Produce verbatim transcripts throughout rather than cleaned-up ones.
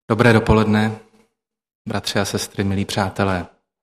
Dobré dopoledne, bratři a sestry, milí přátelé.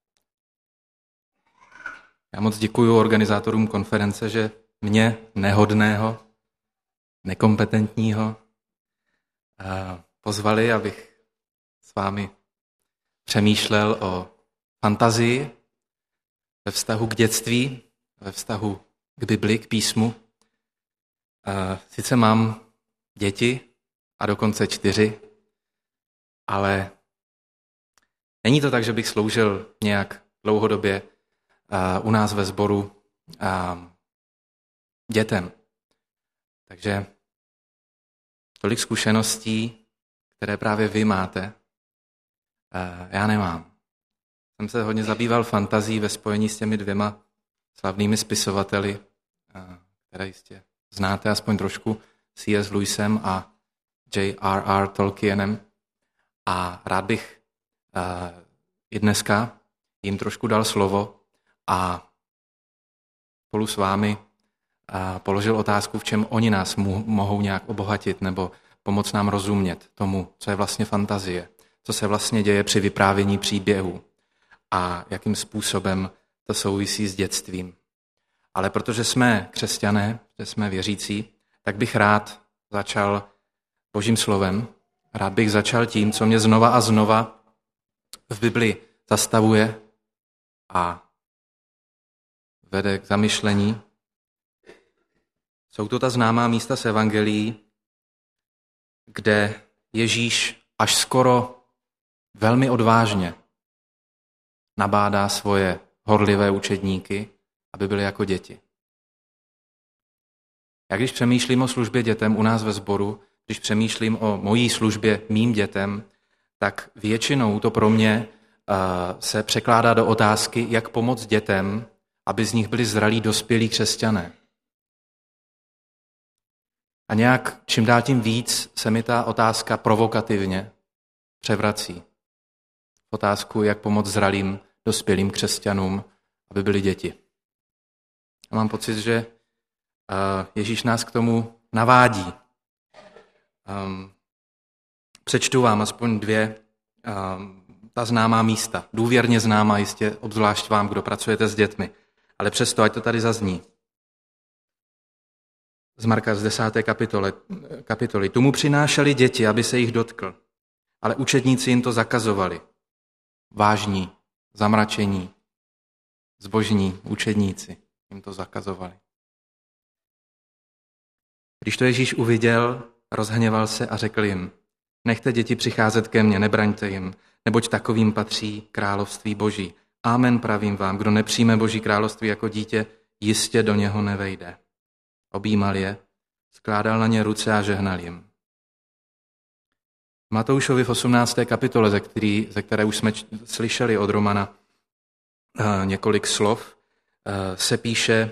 Já moc děkuji organizátorům konference, že mě, nehodného, nekompetentního, pozvali, abych s vámi přemýšlel o fantazii ve vztahu k dětství, ve vztahu k Bibli, k písmu. Sice mám děti, a dokonce čtyři, ale není to tak, že bych sloužil nějak dlouhodobě uh, u nás ve sboru uh, dětem. Takže tolik zkušeností, které právě vy máte, uh, já nemám. Jsem se hodně zabýval fantazí ve spojení s těmi dvěma slavnými spisovateli, uh, které jistě znáte aspoň trošku, C S Lewisem a J R R Tolkienem. A rád bych uh, i dneska jim trošku dal slovo a spolu s vámi uh, položil otázku, v čem oni nás mu, mohou nějak obohatit nebo pomoct nám rozumět tomu, co je vlastně fantazie, co se vlastně děje při vyprávění příběhů a jakým způsobem to souvisí s dětstvím. Ale protože jsme křesťané, že jsme věřící, tak bych rád začal Božím slovem. Rád bych začal tím, co mě znova a znova v Bibli zastavuje a vede k zamyšlení. Jsou to ta známá místa z evangelií, kde Ježíš až skoro velmi odvážně nabádá svoje horlivé učedníky, aby byli jako děti. Já když přemýšlím o službě dětem u nás ve sboru, když přemýšlím o mojí službě mým dětem, tak většinou to pro mě uh, se překládá do otázky, jak pomoct dětem, aby z nich byli zralí dospělí křesťané. A nějak čím dál tím víc se mi ta otázka provokativně převrací. Otázku, jak pomoct zralým dospělým křesťanům, aby byli děti. A mám pocit, že uh, Ježíš nás k tomu navádí. Um, přečtu vám aspoň dvě um, ta známá místa. Důvěrně známá jistě, obzvlášť vám, kdo pracujete s dětmi. Ale přesto, ať to tady zazní. Z Marka z desáté kapitole, kapitoly. Tu mu přinášeli děti, aby se jich dotkl. Ale učedníci jim to zakazovali. Vážní, zamračení, zbožní učedníci jim to zakazovali. Když to Ježíš uviděl, rozhněval se a řekl jim, nechte děti přicházet ke mně, nebraňte jim, neboť takovým patří království Boží. Amen pravím vám, kdo nepřijme Boží království jako dítě, jistě do něho nevejde. Objímal je, skládal na ně ruce a žehnal jim. V Matoušovi v osmnácté kapitole, ze, který, ze které už jsme č- slyšeli od Romana uh, několik slov, uh, se píše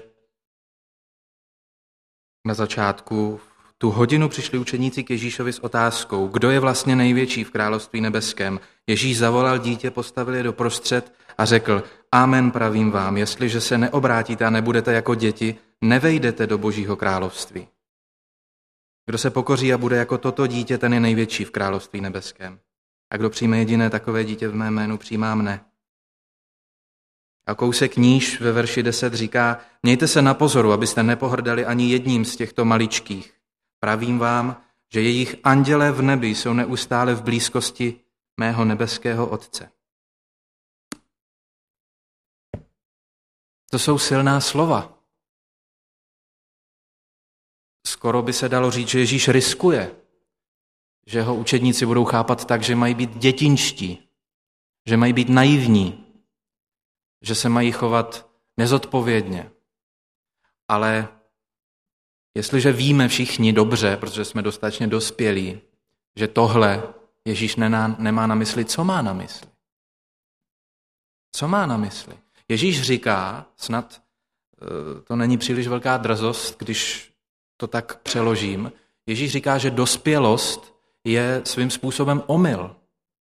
na začátku, tu hodinu přišli učeníci k Ježíšovi s otázkou, kdo je vlastně největší v království nebeském. Ježíš zavolal dítě, postavil je doprostřed a řekl, amen pravím vám, jestliže se neobrátíte a nebudete jako děti, nevejdete do Božího království. Kdo se pokoří a bude jako toto dítě, ten je největší v království nebeském. A kdo přijme jediné takové dítě v mém jménu, přijímá mne. A kousek níž ve verši deset říká, mějte se na pozoru, abyste nepohrdali ani jedním z těchto maličkých. Pravím vám, že jejich andělé v nebi jsou neustále v blízkosti mého nebeského Otce. To jsou silná slova. Skoro by se dalo říct, že Ježíš riskuje, že ho učedníci budou chápat tak, že mají být dětinští, že mají být naivní, že se mají chovat nezodpovědně. Ale jestliže víme všichni dobře, protože jsme dostatečně dospělí, že tohle Ježíš nemá na mysli, co má na mysli? Co má na mysli? Ježíš říká, snad to není příliš velká drzost, když to tak přeložím, Ježíš říká, že dospělost je svým způsobem omyl.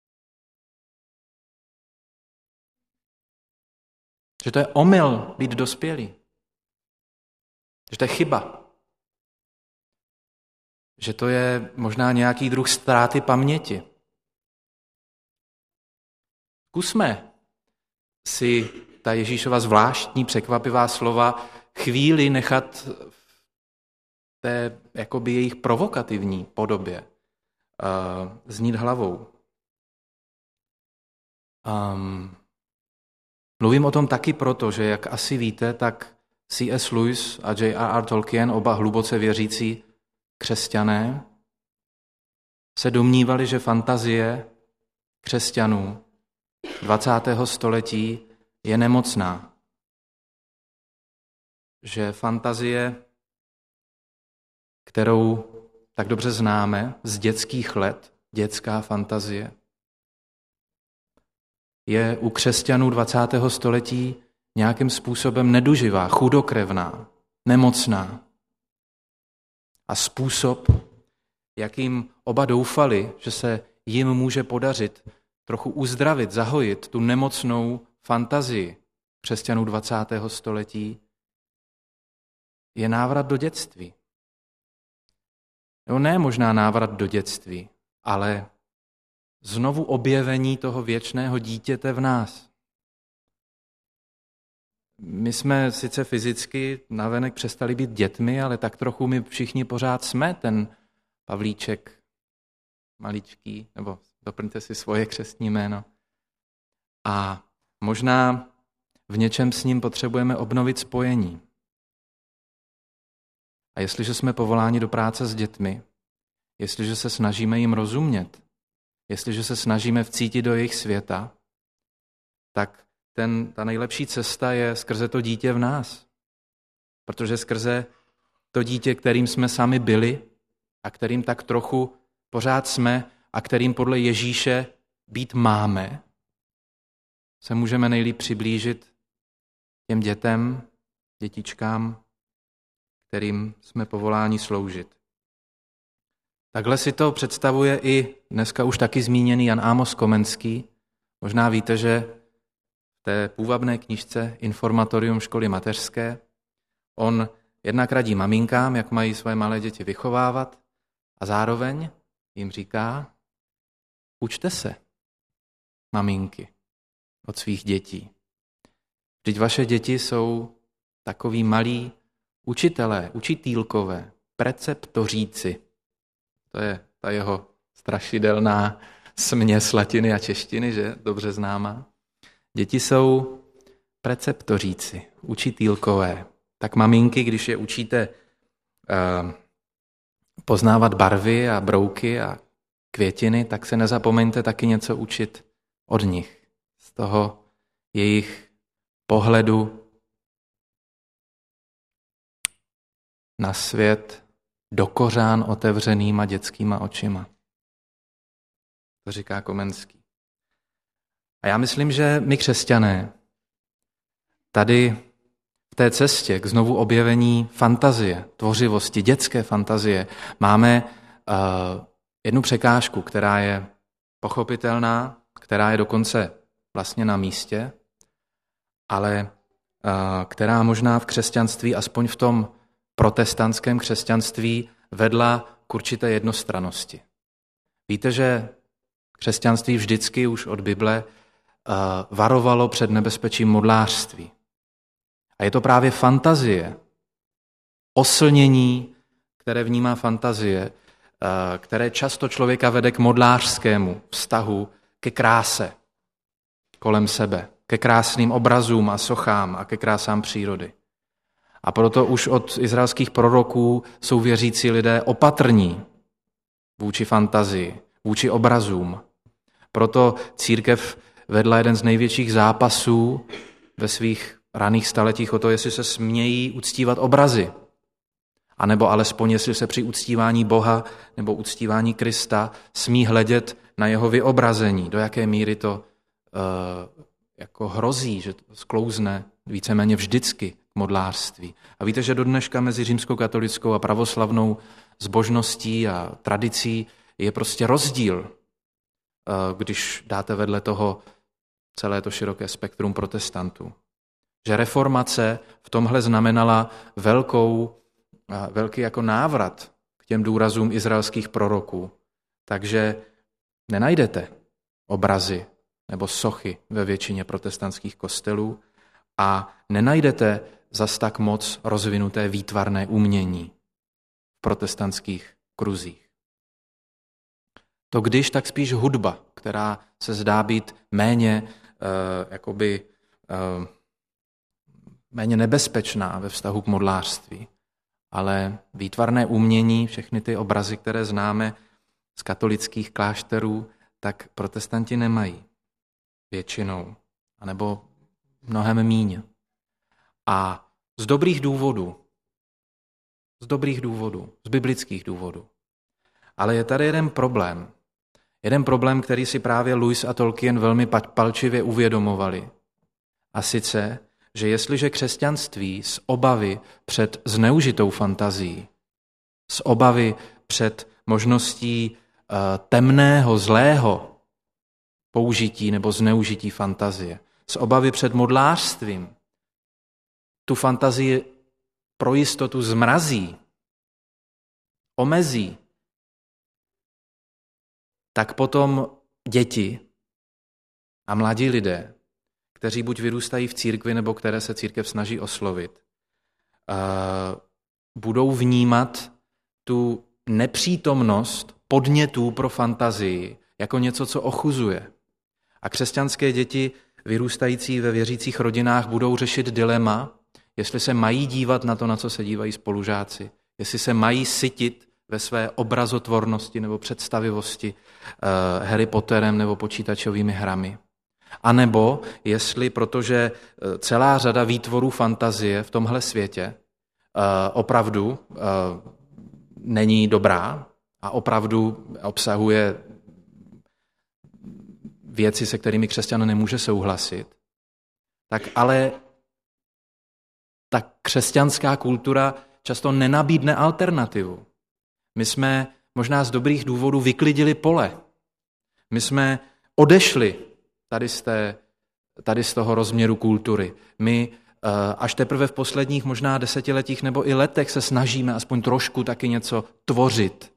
Že to je omyl být dospělý. Že to je chyba. Že to je možná nějaký druh ztráty paměti. Zkusme si ta Ježíšova zvláštní překvapivá slova chvíli nechat v té jakoby jejich provokativní podobě uh, znít hlavou. Um, mluvím o tom taky proto, že jak asi víte, tak C S Lewis a J R R Tolkien, oba hluboce věřící křesťané, se domnívali, že fantazie křesťanů dvacátého století je nemocná. Že fantazie, kterou tak dobře známe z dětských let, dětská fantazie, je u křesťanů dvacátého století nějakým způsobem neduživá, chudokrevná, nemocná. A způsob, jakým oba doufali, že se jim může podařit trochu uzdravit, zahojit tu nemocnou fantazii křesťanů dvacátého století, je návrat do dětství. No ne možná návrat do dětství, ale znovu objevení toho věčného dítěte v nás. My jsme sice fyzicky navenek přestali být dětmi, ale tak trochu my všichni pořád jsme ten Pavlíček maličký, nebo doplňte si svoje křestní jméno. A možná v něčem s ním potřebujeme obnovit spojení. A jestliže jsme povoláni do práce s dětmi, jestliže se snažíme jim rozumět, jestliže se snažíme vcítit do jejich světa, tak ten, ta nejlepší cesta je skrze to dítě v nás. Protože skrze to dítě, kterým jsme sami byli a kterým tak trochu pořád jsme a kterým podle Ježíše být máme, se můžeme nejlíp přiblížit těm dětem, dětičkám, kterým jsme povoláni sloužit. Takhle si to představuje i dneska už taky zmíněný Jan Amos Komenský. Možná víte, že v té půvabné knížce Informatorium školy mateřské on jednak radí maminkám, jak mají své malé děti vychovávat a zároveň jim říká, učte se, maminky, od svých dětí. Vždyť vaše děti jsou takoví malí učitelé, učitýlkové, preceptoříci. To je ta jeho strašidelná směs latiny a češtiny, že dobře známá. Děti jsou preceptoříci, učitýlkové. Tak maminky, když je učíte uh, poznávat barvy a brouky a květiny, tak se nezapomeňte taky něco učit od nich. Z toho jejich pohledu na svět do kořán otevřenýma dětskýma očima. To říká Komenský. A já myslím, že my křesťané tady v té cestě k znovu objevení fantazie, tvořivosti, dětské fantazie, máme uh, jednu překážku, která je pochopitelná, která je dokonce vlastně na místě, ale uh, která možná v křesťanství, aspoň v tom protestantském křesťanství, vedla k určité jednostrannosti. Víte, že křesťanství vždycky už od Bible uh, varovalo před nebezpečím modlářství. A je to právě fantazie, oslnění, které vnímá fantazie, uh, které často člověka vede k modlářskému vztahu, ke kráse kolem sebe, ke krásným obrazům a sochám a ke krásám přírody. A proto už od izraelských proroků jsou věřící lidé opatrní vůči fantazii, vůči obrazům. Proto církev vedla jeden z největších zápasů ve svých raných staletích o to, jestli se smějí uctívat obrazy, anebo alespoň jestli se při uctívání Boha nebo uctívání Krista smí hledět na jeho vyobrazení, do jaké míry to uh, jako hrozí, že to sklouzne víceméně vždycky k modlářství. A víte, že do dneška mezi římskou katolickou a pravoslavnou zbožností a tradicí je prostě rozdíl, když dáte vedle toho celé to široké spektrum protestantů. Že reformace v tomhle znamenala velkou, velký jako návrat k těm důrazům izraelských proroků. Takže nenajdete obrazy nebo sochy ve většině protestantských kostelů a nenajdete zas tak moc rozvinuté výtvarné umění v protestantských kruzích. To když, tak spíš hudba, která se zdá být méně, uh, jakoby, uh, méně nebezpečná ve vztahu k modlářství. Ale výtvarné umění, všechny ty obrazy, které známe z katolických klášterů, tak protestanti nemají většinou, anebo mnohem míň. A z dobrých důvodů, z dobrých důvodů, z biblických důvodů. Ale je tady jeden problém. Jeden problém, který si právě Lewis a Tolkien velmi palčivě uvědomovali. A sice, že jestliže křesťanství z obavy před zneužitou fantazií, z obavy před možností uh, temného, zlého použití nebo zneužití fantazie, z obavy před modlářstvím, tu fantazii pro jistotu zmrazí, omezí, tak potom děti a mladí lidé, kteří buď vyrůstají v církvi, nebo které se církev snaží oslovit, budou vnímat tu nepřítomnost podnětů pro fantazii jako něco, co ochuzuje. A křesťanské děti vyrůstající ve věřících rodinách budou řešit dilema, jestli se mají dívat na to, na co se dívají spolužáci, jestli se mají sytit ve své obrazotvornosti nebo představivosti uh, Harry Potterem nebo počítačovými hrami. A nebo jestli, protože celá řada výtvorů fantazie v tomhle světě uh, opravdu uh, není dobrá a opravdu obsahuje věci, se kterými křesťan nemůže souhlasit, tak ale ta křesťanská kultura často nenabídne alternativu. My jsme možná z dobrých důvodů vyklidili pole. My jsme odešli tady z, té, tady z toho rozměru kultury. My až teprve v posledních možná desetiletích nebo i letech se snažíme aspoň trošku taky něco tvořit.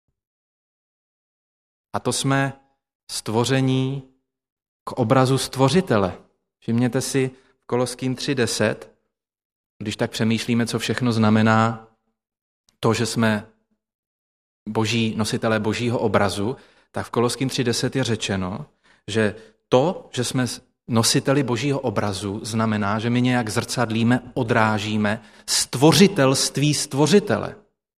A to jsme stvoření k obrazu stvořitele. Všimněte si v Koloským tři deset, když tak přemýšlíme, co všechno znamená to, že jsme boží, nositelé božího obrazu, tak v Koloským tři deset je řečeno, že to, že jsme nositeli božího obrazu, znamená, že my nějak zrcadlíme, odrážíme stvořitelství stvořitele.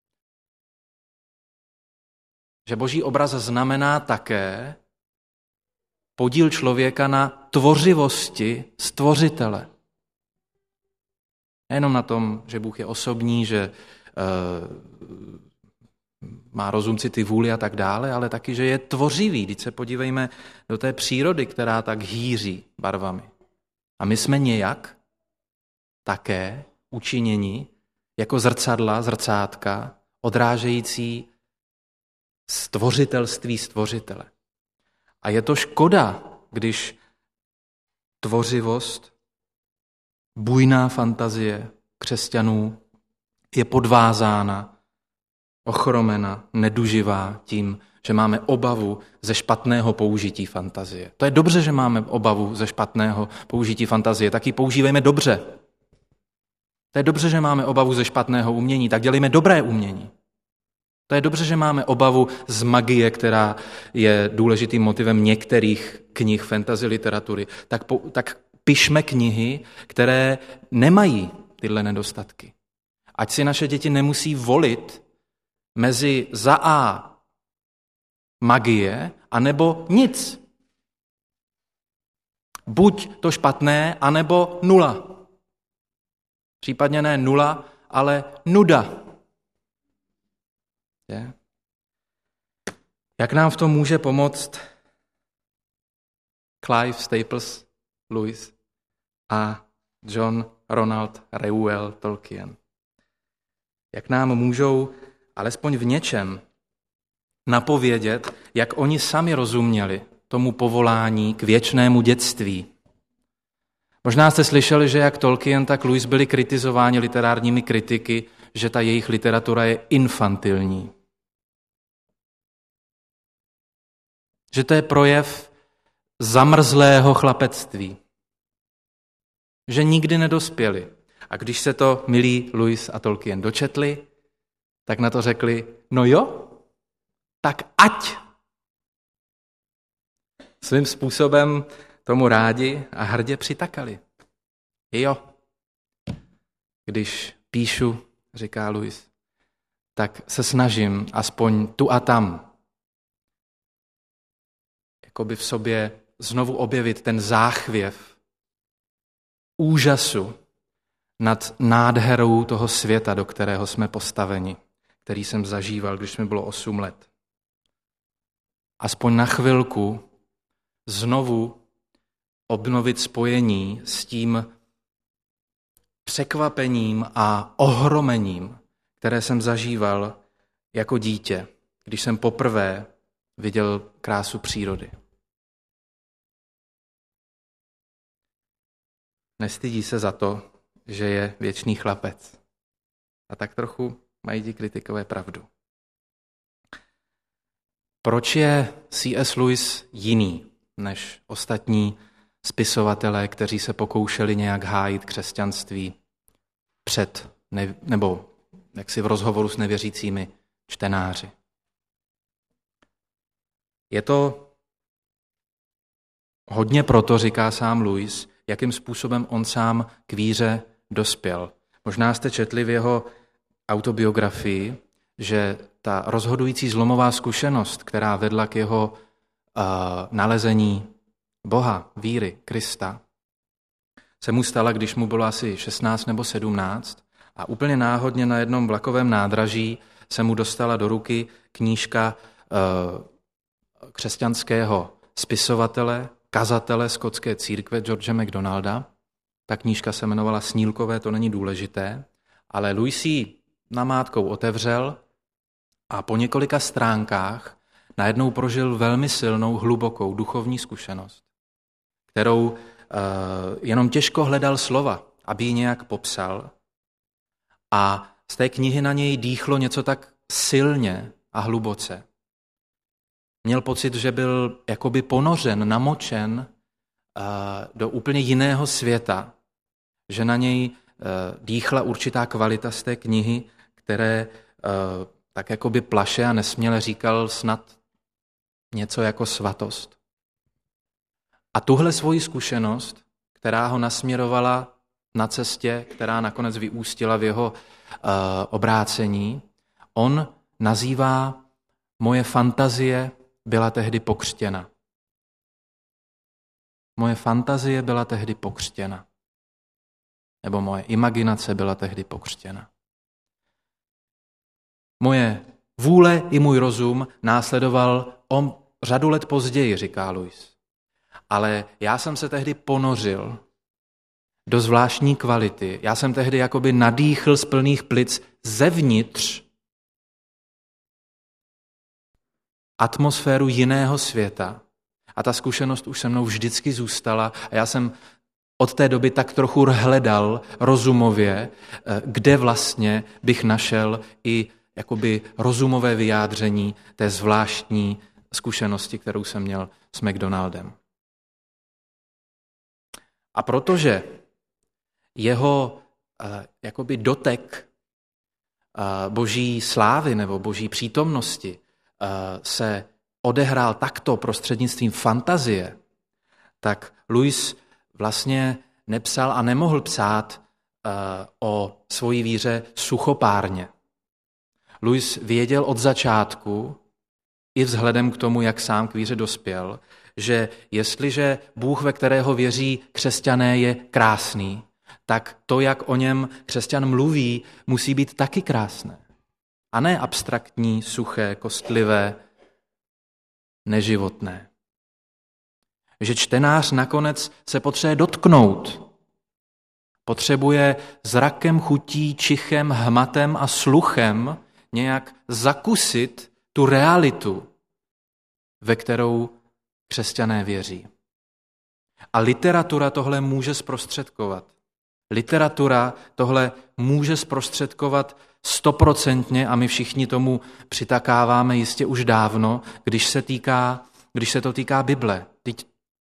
Že boží obraz znamená také podíl člověka na tvořivosti stvořitele. Nejenom na tom, že Bůh je osobní, že uh, má rozum, city, vůli a tak dále, ale taky, že je tvořivý. Když se podívejme do té přírody, která tak hýří barvami. A my jsme nějak také učiněni jako zrcadla, zrcátka, odrážející stvořitelství stvořitele. A je to škoda, když tvořivost, bujná fantazie křesťanů je podvázána, ochromena, neduživá tím, že máme obavu ze špatného použití fantazie. To je dobře, že máme obavu ze špatného použití fantazie, tak ji používejme dobře. To je dobře, že máme obavu ze špatného umění, tak dělejme dobré umění. To je dobře, že máme obavu z magie, která je důležitým motivem některých knih fantasy literatury. Tak, po, tak pišme knihy, které nemají tyhle nedostatky. Ať si naše děti nemusí volit mezi za A magie, anebo nic. Buď to špatné, anebo nula. Případně ne nula, ale nuda. Je? Jak nám v tom může pomoct Clive Staples Lewis a John Ronald Reuel Tolkien? Jak nám můžou alespoň v něčem napovědět, jak oni sami rozuměli tomu povolání k věčnému dětství. Možná jste slyšeli, že jak Tolkien, tak Lewis byli kritizováni literárními kritiky, že ta jejich literatura je infantilní. Že to je projev zamrzlého chlapectví. Že nikdy nedospěli. A když se to milí Lewis a Tolkien dočetli, tak na to řekli, no jo, tak ať. Svým způsobem tomu rádi a hrdě přitakali. Jo, když píšu, říká Lewis, tak se snažím aspoň tu a tam jakoby v sobě znovu objevit ten záchvěv úžasu nad nádherou toho světa, do kterého jsme postaveni, který jsem zažíval, když mi bylo osm let. Aspoň na chvilku znovu obnovit spojení s tím překvapením a ohromením, které jsem zažíval jako dítě, když jsem poprvé viděl krásu přírody. Nestydí se za to, že je věčný chlapec. A tak trochu mají ti kritikové pravdu. Proč je C S. Lewis jiný než ostatní spisovatelé, kteří se pokoušeli nějak hájit křesťanství před, ne, nebo jaksi v rozhovoru s nevěřícími čtenáři? Je to hodně proto, říká sám Lewis, jakým způsobem on sám k víře dospěl. Možná jste četli v jeho autobiografii, že ta rozhodující zlomová zkušenost, která vedla k jeho uh, nalezení Boha, víry, Krista, se mu stala, když mu bylo asi šestnáct nebo sedmnáct a úplně náhodně na jednom vlakovém nádraží se mu dostala do ruky knížka uh, křesťanského spisovatele, kazatele skotské církve George MacDonalda. Ta knížka se jmenovala Snílkové, to není důležité, ale Lewis ji namátkou otevřel a po několika stránkách najednou prožil velmi silnou, hlubokou duchovní zkušenost, kterou uh, jenom těžko hledal slova, aby ji nějak popsal. A z té knihy na něj dýchlo něco tak silně a hluboce. Měl pocit, že byl jakoby ponořen, namočen uh, do úplně jiného světa, že na něj uh, dýchla určitá kvalita z té knihy, které uh, tak jakoby plaše a nesměle říkal snad něco jako svatost. A tuhle svoji zkušenost, která ho nasměrovala na cestě, která nakonec vyústila v jeho uh, obrácení, on nazývá moje fantazie byla tehdy pokřtěna. Moje fantazie byla tehdy pokřtěna. Nebo moje imaginace byla tehdy pokřtěna. Moje vůle i můj rozum následoval o řadu let později, říká Lewis. Ale já jsem se tehdy ponořil do zvláštní kvality. Já jsem tehdy jakoby nadýchl z plných plic zevnitř atmosféru jiného světa. A ta zkušenost už se mnou vždycky zůstala a já jsem od té doby tak trochu hledal rozumově, kde vlastně bych našel i jakoby rozumové vyjádření té zvláštní zkušenosti, kterou jsem měl s MacDonaldem. A protože jeho jakoby dotek boží slávy nebo boží přítomnosti se odehrál takto prostřednictvím fantazie, tak Lewis vlastně nepsal a nemohl psát o svojí víře suchopárně. Lewis věděl od začátku, i vzhledem k tomu, jak sám k víře dospěl, že jestliže Bůh, ve kterého věří křesťané, je krásný, tak to, jak o něm křesťan mluví, musí být taky krásné. A ne abstraktní, suché, kostlivé, neživotné. Že čtenář nakonec se potřebuje dotknout. Potřebuje zrakem, chutí, čichem, hmatem a sluchem nějak zakusit tu realitu, ve kterou křesťané věří. A literatura tohle může zprostředkovat. Literatura tohle může zprostředkovat stoprocentně a my všichni tomu přitakáváme jistě už dávno, když se, týká, když se to týká Bible. Teď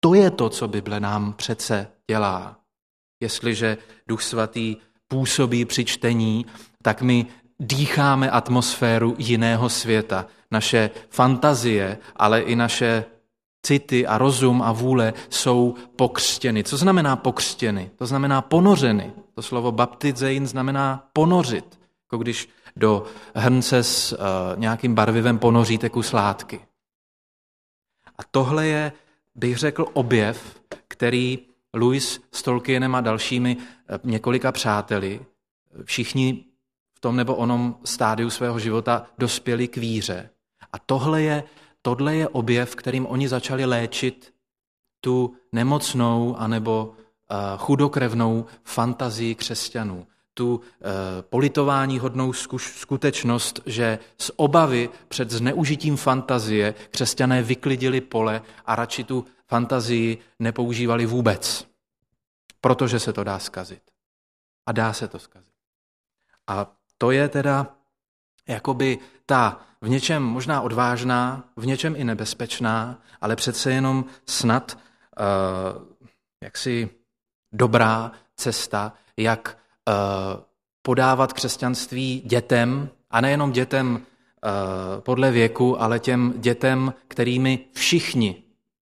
to je to, co Bible nám přece dělá. Jestliže Duch Svatý působí při čtení, tak my dýcháme atmosféru jiného světa. Naše fantazie, ale i naše city a rozum a vůle jsou pokřtěny. Co znamená pokřtěny? To znamená ponořeny. To slovo baptizein znamená ponořit, jako když do hrnce s uh, nějakým barvivem ponoříte kus látky. A tohle je, bych řekl, objev, který Lewis s Tolkienem a dalšími několika přáteli, všichni v tom nebo onom stádiu svého života dospěli k víře. A tohle je, tohle je objev, kterým oni začali léčit tu nemocnou anebo uh, chudokrevnou fantazii křesťanů. Tu uh, politování hodnou skutečnost, že z obavy před zneužitím fantazie křesťané vyklidili pole a radši tu fantazii nepoužívali vůbec, protože se to dá zkazit. A dá se to zkazit. A to je teda jakoby ta v něčem možná odvážná, v něčem i nebezpečná, ale přece jenom snad uh, jaksi dobrá cesta, jak uh, podávat křesťanství dětem, a nejenom dětem uh, podle věku, ale těm dětem, kterými všichni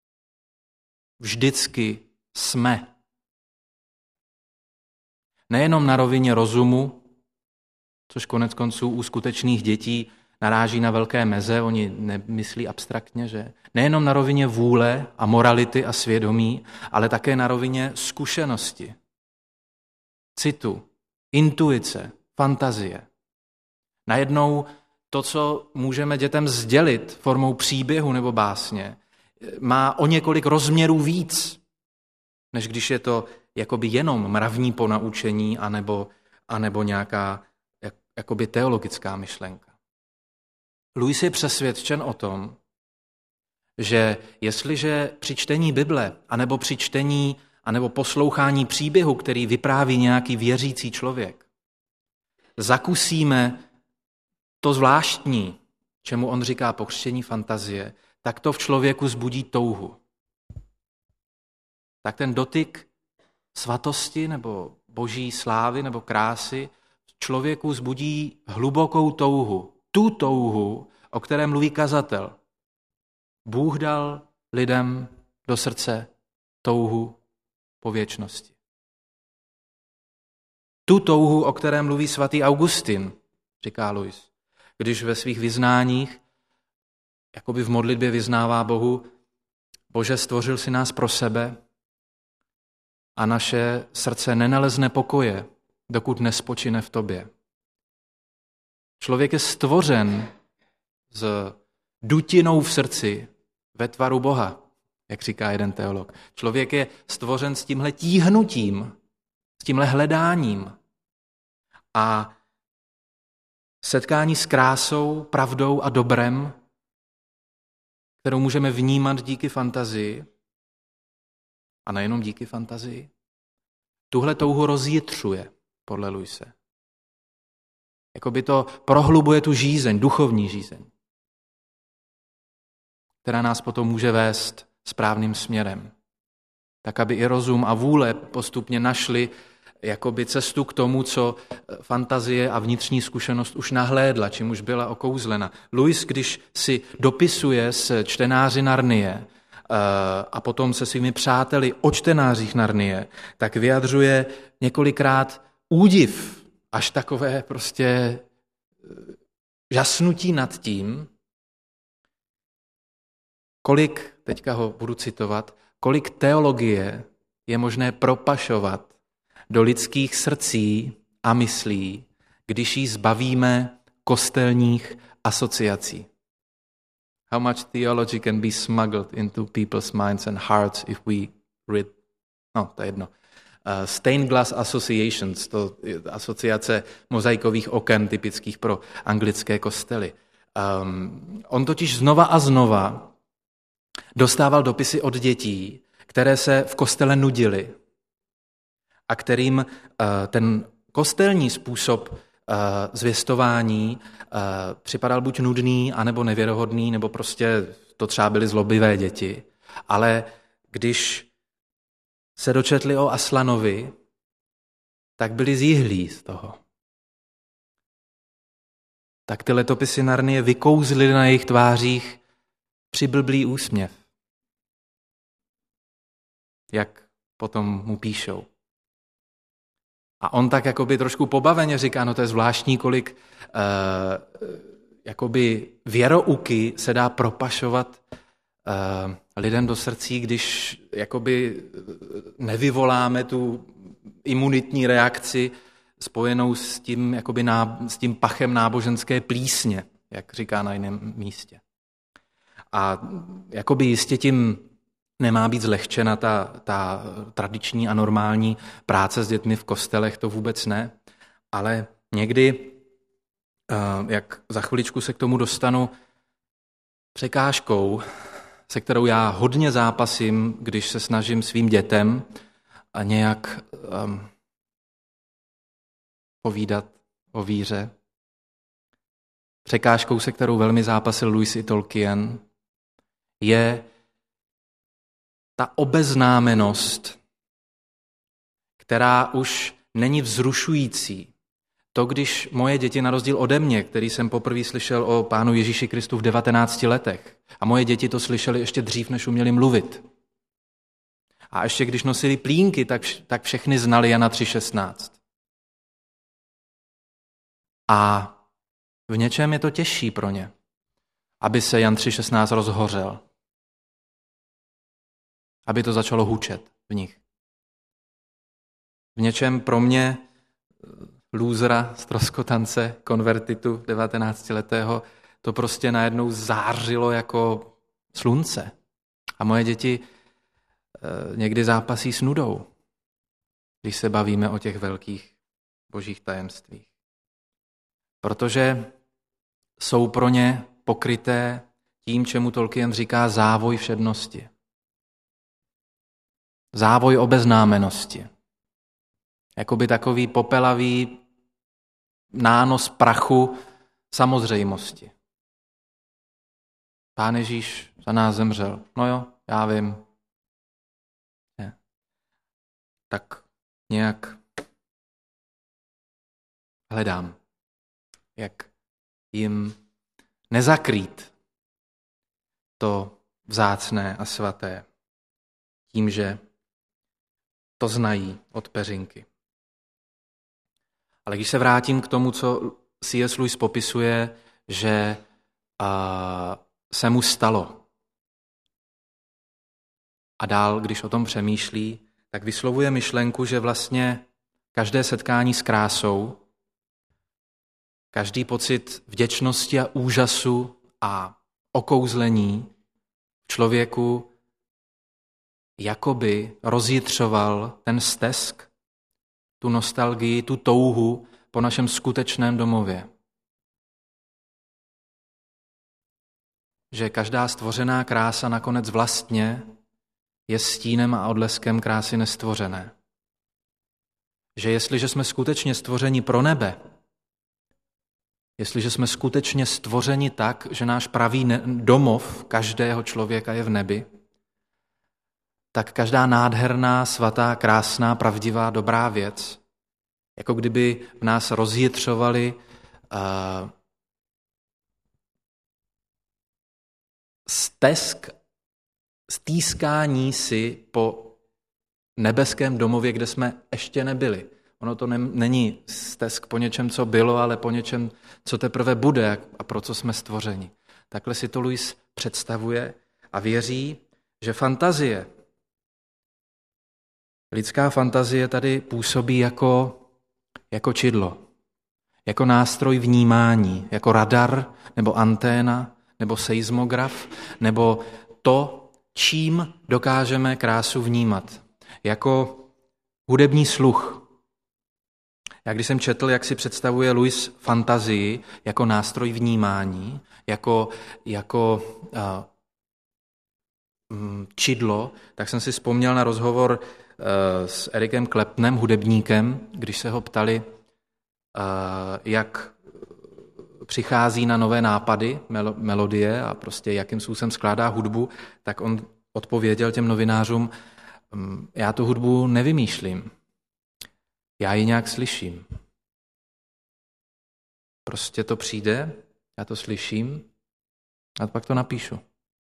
vždycky jsme. Nejenom na rovině rozumu, což konec konců u skutečných dětí naráží na velké meze, oni nemyslí abstraktně, že? Nejenom na rovině vůle a morality a svědomí, ale také na rovině zkušenosti, citu, intuice, fantazie. Najednou to, co můžeme dětem sdělit formou příběhu nebo básně, má o několik rozměrů víc, než když je to jakoby jenom mravní ponaučení anebo, anebo nějaká jak, jakoby teologická myšlenka. Lewis je přesvědčen o tom, že jestliže při čtení Bible anebo při čtení anebo poslouchání příběhu, který vypráví nějaký věřící člověk, zakusíme to zvláštní, čemu on říká pokřtění fantazie, tak to v člověku vzbudí touhu. Tak ten dotyk svatosti nebo boží slávy nebo krásy v člověku vzbudí hlubokou touhu. Tu touhu, o které mluví kazatel. Bůh dal lidem do srdce touhu po věčnosti. Tu touhu, o které mluví svatý Augustin, říká Lewis, když ve svých vyznáních jakoby v modlitbě vyznává Bohu: Bože, stvořil si nás pro sebe a naše srdce nenalezne pokoje, dokud nespočine v tobě. Člověk je stvořen s dutinou v srdci ve tvaru Boha, jak říká jeden teolog. Člověk je stvořen s tímhle tíhnutím, s tímhle hledáním. A setkání s krásou, pravdou a dobrem, kterou můžeme vnímat díky fantazii, a nejenom díky fantazii, tuhle touhu rozjitřuje, podle Lewise. Jakoby to prohlubuje tu žízeň, duchovní žízeň, která nás potom může vést správným směrem. Tak, aby i rozum a vůle postupně našli jakoby cestu k tomu, co fantazie a vnitřní zkušenost už nahlédla, čím už byla okouzlena. Lewis, když si dopisuje s čtenáři Narnie a potom se svými přáteli o čtenářích Narnie, tak vyjadřuje několikrát údiv, až takové prostě žasnutí nad tím, kolik, teďka ho budu citovat, kolik teologie je možné propašovat do lidských srdcí a myslí, když jí zbavíme kostelních asociací. How much theology can be smuggled into people's minds and hearts if we read... No, to je jedno. Uh, stained glass associations, to je asociace mozaikových oken typických pro anglické kostely. Um, on totiž znova a znova dostával dopisy od dětí, které se v kostele nudily a kterým uh, ten kostelní způsob uh, zvěstování uh, připadal buď nudný, anebo nevěrohodný, nebo prostě to třeba byly zlobivé děti. Ale když se dočetli o Aslanovi, tak byli zjihlí z toho. Tak ty letopisy Narnie vykouzlily na jejich tvářích přiblblý úsměv. Jak potom mu píšou. A on tak jakoby trošku pobaveně říká, no to je zvláštní, kolik uh, jakoby věrouky se dá propašovat uh, lidem do srdcí, když jakoby nevyvoláme tu imunitní reakci spojenou s tím, jakoby ná, s tím pachem náboženské plísně, jak říká na jiném místě. A jakoby jistě tím nemá být zlehčena ta, ta tradiční a normální práce s dětmi v kostelech, to vůbec ne, ale někdy, jak za chviličku se k tomu dostanu, překážkou, se kterou já hodně zápasím, když se snažím svým dětem a nějak um, povídat o víře. Překážkou, se kterou velmi zápasil Lewis i Tolkien, je ta obeznámenost, která už není vzrušující. To, když moje děti, na rozdíl ode mě, který jsem poprvé slyšel o Pánu Ježíši Kristu v devatenácti letech, a moje děti to slyšeli ještě dřív, než uměli mluvit. A ještě když nosili plínky, tak, tak všechny znali Jana tři šestnáct. A v něčem je to těžší pro ně, aby se Jan tři šestnáct rozhořel. Aby to začalo hučet v nich. V něčem pro mě, lůzra, ztroskotance, konvertitu devatenáctiletého, to prostě najednou zářilo jako slunce. A moje děti někdy zápasí s nudou, když se bavíme o těch velkých božích tajemstvích. Protože jsou pro ně pokryté tím, čemu Tolkien říká závoj všednosti. Závoj obeznámenosti. Jakoby takový popelavý nános prachu samozřejmosti. Pán Ježíš za nás zemřel. No jo, já vím. Ne. Tak nějak hledám, jak jim nezakrýt to vzácné a svaté tím, že to znají od peřinky. Ale když se vrátím k tomu, co C S. Lewis popisuje, že uh, se mu stalo. A dál, když o tom přemýšlí, tak vyslovuje myšlenku, že vlastně každé setkání s krásou, každý pocit vděčnosti a úžasu a okouzlení v člověku jakoby rozjitřoval ten stesk, tu nostalgii, tu touhu po našem skutečném domově. Že každá stvořená krása nakonec vlastně je stínem a odleskem krásy nestvořené. Že jestliže jsme skutečně stvořeni pro nebe, jestliže jsme skutečně stvořeni tak, že náš pravý domov každého člověka je v nebi, tak každá nádherná, svatá, krásná, pravdivá, dobrá věc, jako kdyby v nás rozjitřovali uh, stesk, stýskání si po nebeském domově, kde jsme ještě nebyli. Ono to ne, není stesk po něčem, co bylo, ale po něčem, co teprve bude a pro co jsme stvořeni. Takhle si to Lewis představuje a věří, že fantazie, lidská fantazie tady působí jako, jako čidlo, jako nástroj vnímání, jako radar nebo anténa nebo seismograf, nebo to, čím dokážeme krásu vnímat, jako hudební sluch. Já když jsem četl, jak si představuje Lewis fantazii jako nástroj vnímání, jako, jako uh, čidlo, tak jsem si vzpomněl na rozhovor uh, s Erikem Claptonem, hudebníkem, když se ho ptali, uh, jak přichází na nové nápady, melodie a prostě jakým způsobem skládá hudbu, tak on odpověděl těm novinářům, já tu hudbu nevymýšlím, já ji nějak slyším. Prostě to přijde, já to slyším a pak to napíšu.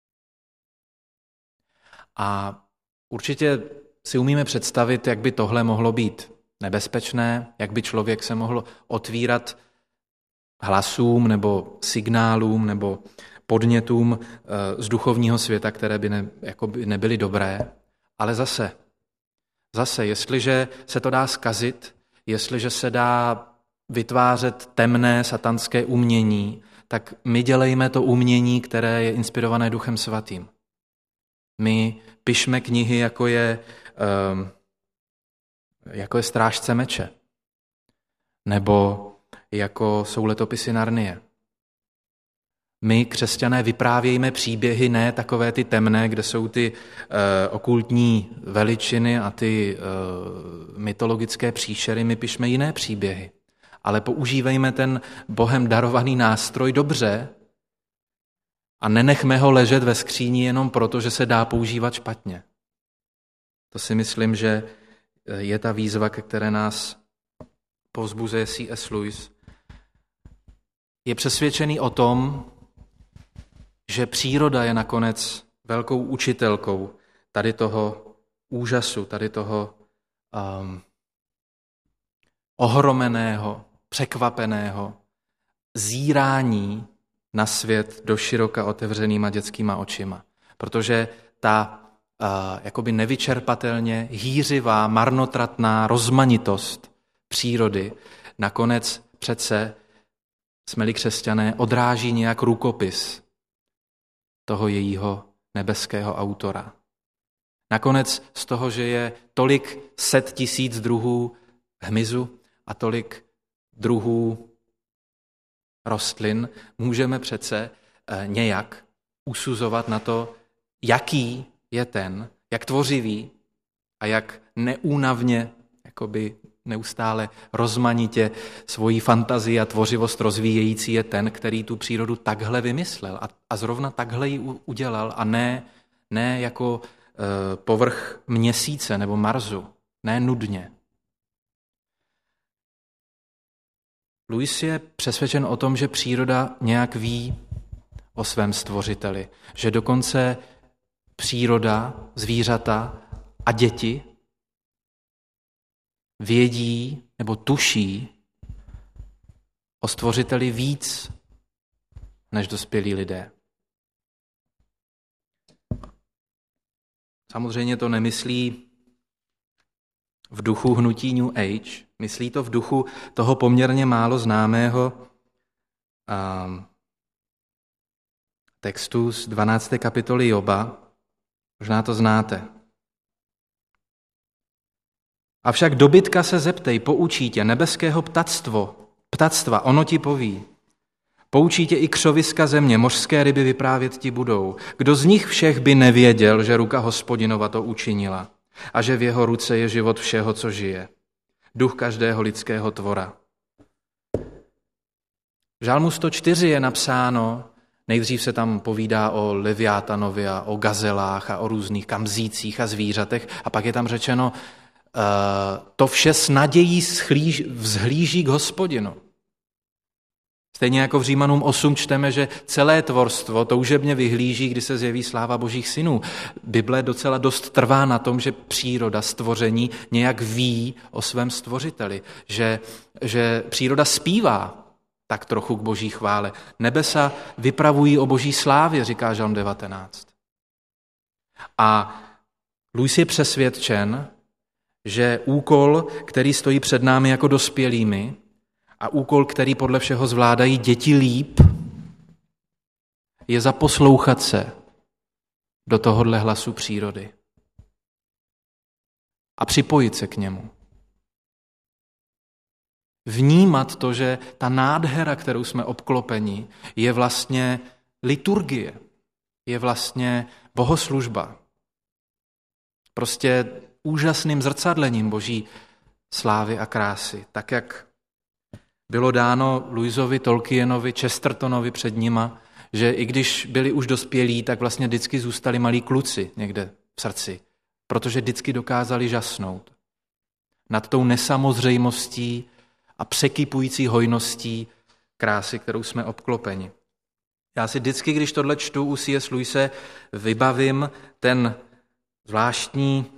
A určitě si umíme představit, jak by tohle mohlo být nebezpečné, jak by člověk se mohl otvírat hlasům nebo signálům nebo podnětům z duchovního světa, které by, ne, jako by nebyly dobré. Ale zase, zase, jestliže se to dá zkazit, jestliže se dá vytvářet temné satanské umění, tak my dělejme to umění, které je inspirované Duchem Svatým. My pišme knihy, jako je, um, jako je Strážce meče, nebo jako jsou Letopisy Narnie. My, křesťané, vyprávějme příběhy, ne takové ty temné, kde jsou ty uh, okultní veličiny a ty uh, mytologické příšery, my pišme jiné příběhy. Ale používejme ten Bohem darovaný nástroj dobře a nenechme ho ležet ve skříni jenom proto, že se dá používat špatně. To si myslím, že je ta výzva, ke které nás povzbuzuje C S Lewis. Je přesvědčený o tom, že příroda je nakonec velkou učitelkou tady toho úžasu, tady toho um, ohromeného, překvapeného zírání na svět do široka otevřenýma dětskýma očima. Protože ta uh, jakoby nevyčerpatelně hýřivá, marnotratná rozmanitost přírody nakonec přece, jsme-li křesťané, odráží nějak rukopis toho jejího nebeského autora. Nakonec z toho, že je tolik set tisíc druhů hmyzu a tolik druhů rostlin, můžeme přece nějak usuzovat na to, jaký je ten, jak tvořivý a jak neúnavně, jakoby neustále rozmanitě svoji fantazii a tvořivost rozvíjející je ten, který tu přírodu takhle vymyslel a, a zrovna takhle ji udělal a ne, ne jako e, povrch měsíce nebo Marsu, ne nudně. Lewis je přesvědčen o tom, že příroda nějak ví o svém stvořiteli, že dokonce příroda, zvířata a děti vědí nebo tuší o stvořiteli víc než dospělí lidé. Samozřejmě to nemyslí v duchu hnutí New Age, myslí to v duchu toho poměrně málo známého um, textu z dvanácté kapitoly Joba. Možná to znáte. Avšak dobytka se zeptej, poučí tě nebeského ptactvo, ptactva, ono ti poví. Poučí tě i křoviska země, mořské ryby vyprávět ti budou. Kdo z nich všech by nevěděl, že ruka Hospodinova to učinila a že v jeho ruce je život všeho, co žije. Duch každého lidského tvora. V Žalmu sto čtyři je napsáno, nejdřív se tam povídá o leviátanovi a o gazelách a o různých kamzících a zvířatech a pak je tam řečeno, Uh, to vše s nadějí schlíž, vzhlíží k Hospodinu. Stejně jako v Římanům osm čteme, že celé tvorstvo toužebně vyhlíží, kdy se zjeví sláva božích synů. Bible docela dost trvá na tom, že příroda, stvoření nějak ví o svém stvořiteli, že, že příroda zpívá tak trochu k boží chvále. Nebesa vypravují o boží slávě, říká Žalm devatenáct. A Lewis je přesvědčen, že úkol, který stojí před námi jako dospělými a úkol, který podle všeho zvládají děti líp, je zaposlouchat se do tohohle hlasu přírody a připojit se k němu. Vnímat to, že ta nádhera, kterou jsme obklopeni, je vlastně liturgie, je vlastně bohoslužba. Prostě úžasným zrcadlením boží slávy a krásy. Tak, jak bylo dáno Lewisovi, Tolkienovi, Chestertonovi před nima, že i když byli už dospělí, tak vlastně vždycky zůstali malí kluci někde v srdci, protože vždycky dokázali žasnout nad tou nesamozřejmostí a překypující hojností krásy, kterou jsme obklopeni. Já si vždycky, když tohle čtu u C S. Lewise, vybavím ten zvláštní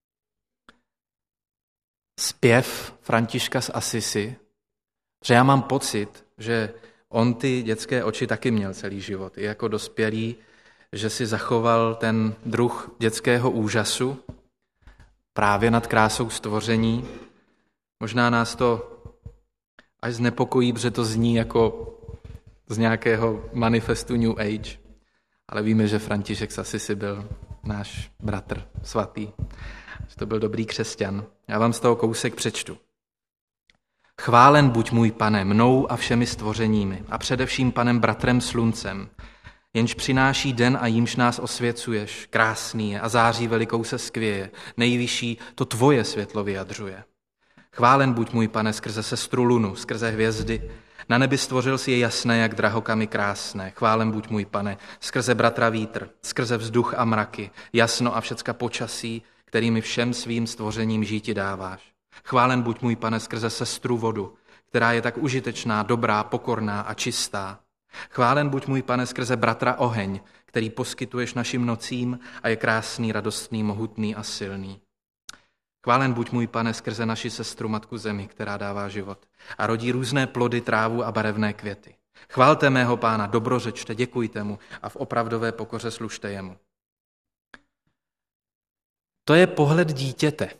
zpěv Františka z Assisi, že já mám pocit, že on ty dětské oči taky měl celý život. I jako dospělý, že si zachoval ten druh dětského úžasu právě nad krásou stvoření. Možná nás to až znepokojí, protože to zní jako z nějakého manifestu New Age. Ale víme, že František z Assisi byl náš bratr svatý, že to byl dobrý křesťan. Já vám z toho kousek přečtu. Chválen buď můj Pane mnou a všemi stvořeními a především Panem bratrem sluncem, jenž přináší den a jímž nás osvěcuješ, krásný je a září velikou se skvěje, nejvyšší to tvoje světlo vyjadřuje. Chválen buď můj Pane skrze sestru lunu, skrze hvězdy, na nebi stvořil si je jasné, jak drahokamy krásné. Chválen buď můj Pane skrze bratra vítr, skrze vzduch a mraky, jasno a všecka počasí, kterými všem svým stvořením žíti dáváš. Chválen buď můj Pane skrze sestru vodu, která je tak užitečná, dobrá, pokorná a čistá. Chválen buď můj Pane skrze bratra oheň, který poskytuješ našim nocím a je krásný, radostný, mohutný a silný. Chválen buď můj Pane skrze naši sestru matku zemi, která dává život a rodí různé plody, trávu a barevné květy. Chválte mého Pána, dobrořečte, děkujte mu a v opravdové pokoře služte jemu. To je pohled dítěte.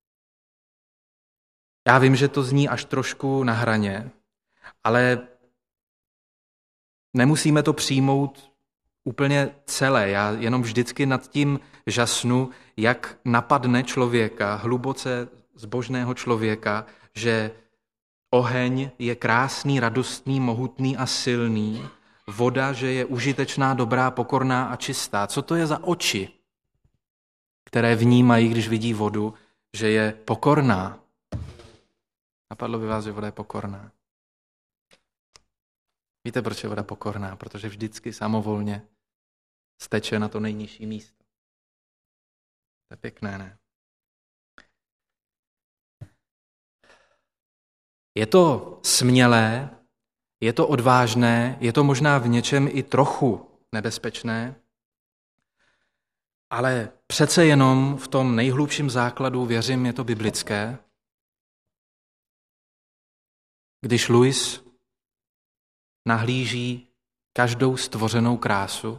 Já vím, že to zní až trošku na hraně, ale nemusíme to přijmout úplně celé. Já jenom vždycky nad tím žasnu, jak napadne člověka, hluboce zbožného člověka, že oheň je krásný, radostný, mohutný a silný, voda, že je užitečná, dobrá, pokorná a čistá. Co to je za oči, které vnímají, když vidí vodu, že je pokorná? Napadlo by vás, že voda je pokorná. Víte, proč je voda pokorná? Protože vždycky samovolně steče na to nejnižší místo. To je pěkné, ne? Je to smělé, je to odvážné, je to možná v něčem i trochu nebezpečné, ale přece jenom v tom nejhlubším základu, věřím, je to biblické. Když Lewis nahlíží každou stvořenou krásu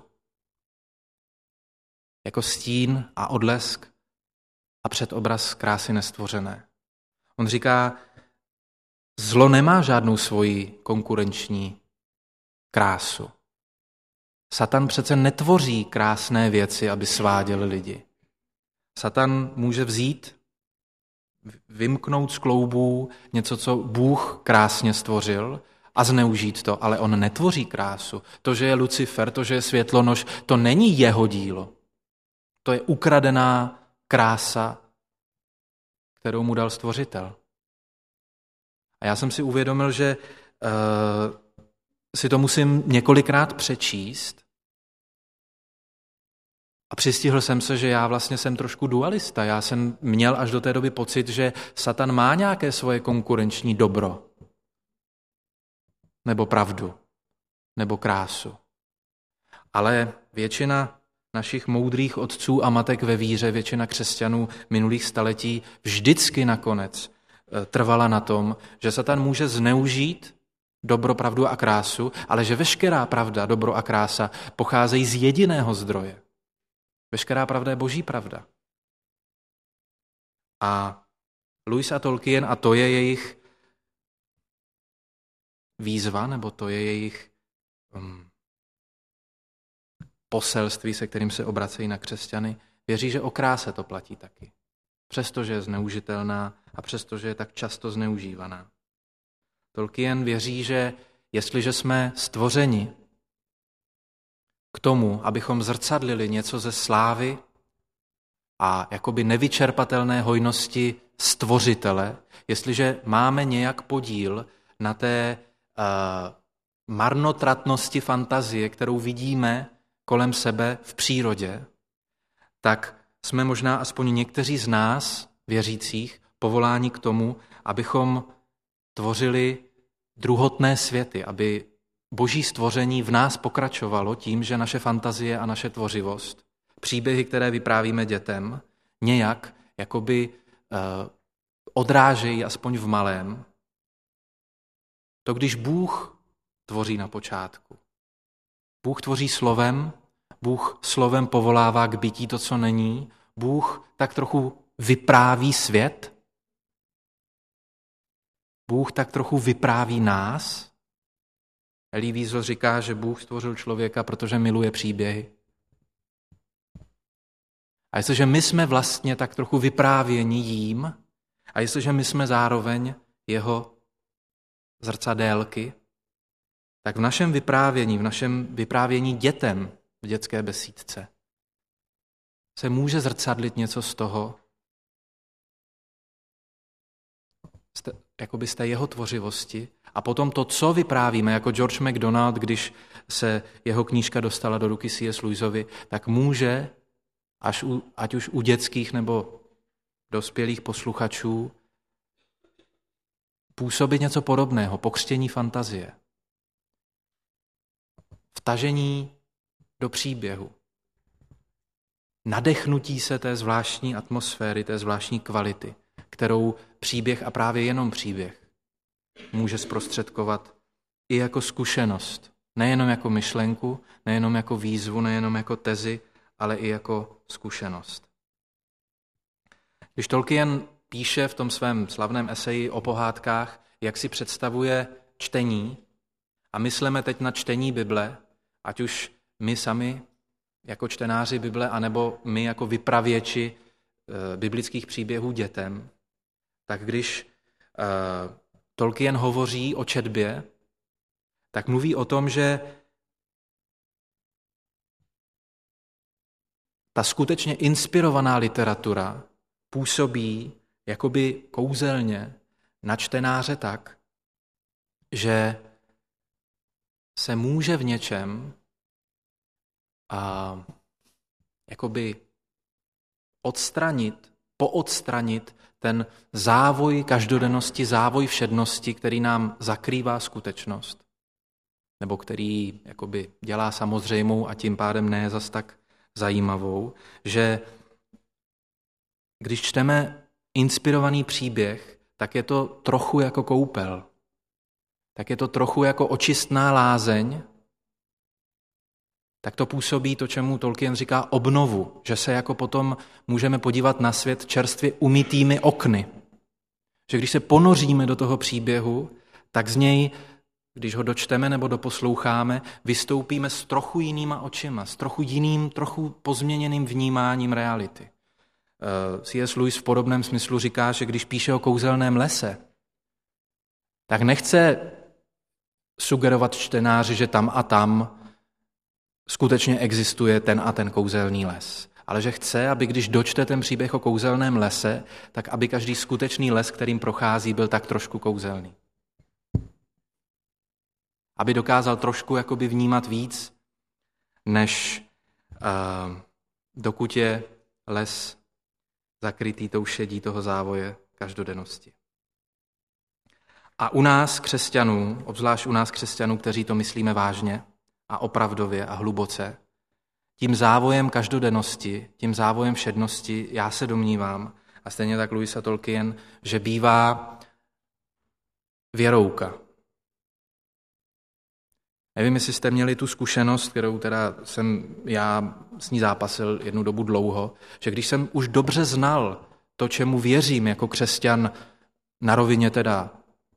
jako stín a odlesk a předobraz krásy nestvořené. On říká, zlo nemá žádnou svoji konkurenční krásu. Satan přece netvoří krásné věci, aby sváděl lidi. Satan může vzít, vymknout z kloubů něco, co Bůh krásně stvořil a zneužít to, ale on netvoří krásu. To, že je Lucifer, to, že je světlonož, to není jeho dílo. To je ukradená krása, kterou mu dal stvořitel. A já jsem si uvědomil, že uh, si to musím několikrát přečíst a přistihl jsem se, že já vlastně jsem trošku dualista. Já jsem měl až do té doby pocit, že Satan má nějaké svoje konkurenční dobro, nebo pravdu, nebo krásu. Ale většina našich moudrých otců a matek ve víře, většina křesťanů minulých staletí vždycky nakonec trvala na tom, že Satan může zneužít dobro, pravdu a krásu, ale že veškerá pravda, dobro a krása pocházejí z jediného zdroje. Veškerá pravda je boží pravda. A Lewis a Tolkien, a to je jejich výzva, nebo to je jejich um, poselství, se kterým se obracejí na křesťany, věří, že o kráse to platí taky. Přestože je zneužitelná a přestože je tak často zneužívaná. Tolkien věří, že jestliže jsme stvořeni k tomu, abychom zrcadlili něco ze slávy a jakoby nevyčerpatelné hojnosti stvořitele, jestliže máme nějak podíl na té uh, marnotratnosti fantazie, kterou vidíme kolem sebe v přírodě, tak jsme možná aspoň někteří z nás, věřících, povoláni k tomu, abychom tvořili druhotné světy, aby boží stvoření v nás pokračovalo tím, že naše fantazie a naše tvořivost, příběhy, které vyprávíme dětem, nějak jakoby eh, odrážejí aspoň v malém to, když Bůh tvoří na počátku. Bůh tvoří slovem, Bůh slovem povolává k bytí to, co není, Bůh tak trochu vypráví svět, Bůh tak trochu vypráví nás. Elie Wiesel říká, že Bůh stvořil člověka, protože miluje příběhy. A jestliže my jsme vlastně tak trochu vyprávěni jím, a jestliže my jsme zároveň jeho zrcadélky, tak v našem vyprávění, v našem vyprávění dětem v dětské besídce se může zrcadlit něco z toho, jakoby z té jeho tvořivosti. A potom to, co vyprávíme, jako George MacDonald, když se jeho knížka dostala do ruky C S Lewisovi, tak může, až u, ať už u dětských nebo dospělých posluchačů, působit něco podobného, pokřtění fantazie. Vtažení do příběhu. Nadechnutí se té zvláštní atmosféry, té zvláštní kvality, kterou příběh a právě jenom příběh může zprostředkovat i jako zkušenost. Nejenom jako myšlenku, nejenom jako výzvu, nejenom jako tezi, ale i jako zkušenost. Když Tolkien píše v tom svém slavném eseji o pohádkách, jak si představuje čtení, a myslíme teď na čtení Bible, ať už my sami jako čtenáři Bible, anebo my jako vypravěči e, biblických příběhů dětem, tak když e, Tolkien hovoří o četbě, tak mluví o tom, že ta skutečně inspirovaná literatura působí jakoby kouzelně na čtenáře tak, že se může v něčem a jakoby odstranit, poodstranit ten závoj každodennosti, závoj všednosti, který nám zakrývá skutečnost, nebo který jakoby dělá samozřejmou a tím pádem ne zas tak zajímavou, že když čteme inspirovaný příběh, tak je to trochu jako koupel. Tak je to trochu jako očistná lázeň. Tak to působí to, čemu Tolkien říká obnovu, že se jako potom můžeme podívat na svět čerstvě umytými okny. Že když se ponoříme do toho příběhu, tak z něj, když ho dočteme nebo doposloucháme, vystoupíme s trochu jinýma očima, s trochu jiným, trochu pozměněným vnímáním reality. C S Lewis v podobném smyslu říká, že když píše o kouzelném lese, tak nechce sugerovat čtenáři, že tam a tam skutečně existuje ten a ten kouzelný les. Ale že chce, aby když dočte ten příběh o kouzelném lese, tak aby každý skutečný les, kterým prochází, byl tak trošku kouzelný. Aby dokázal trošku jakoby vnímat víc, než uh, dokud je les zakrytý tou šedí toho závoje každodennosti. A u nás křesťanů, obzvlášť u nás křesťanů, kteří to myslíme vážně a opravdově a hluboce, tím závojem každodennosti, tím závojem všednosti, já se domnívám, a stejně tak Lewis a Tolkien, že bývá věrouka. Nevím, jestli jste měli tu zkušenost, kterou teda jsem já s ní zápasil jednu dobu dlouho, že když jsem už dobře znal to, čemu věřím jako křesťan na rovině teda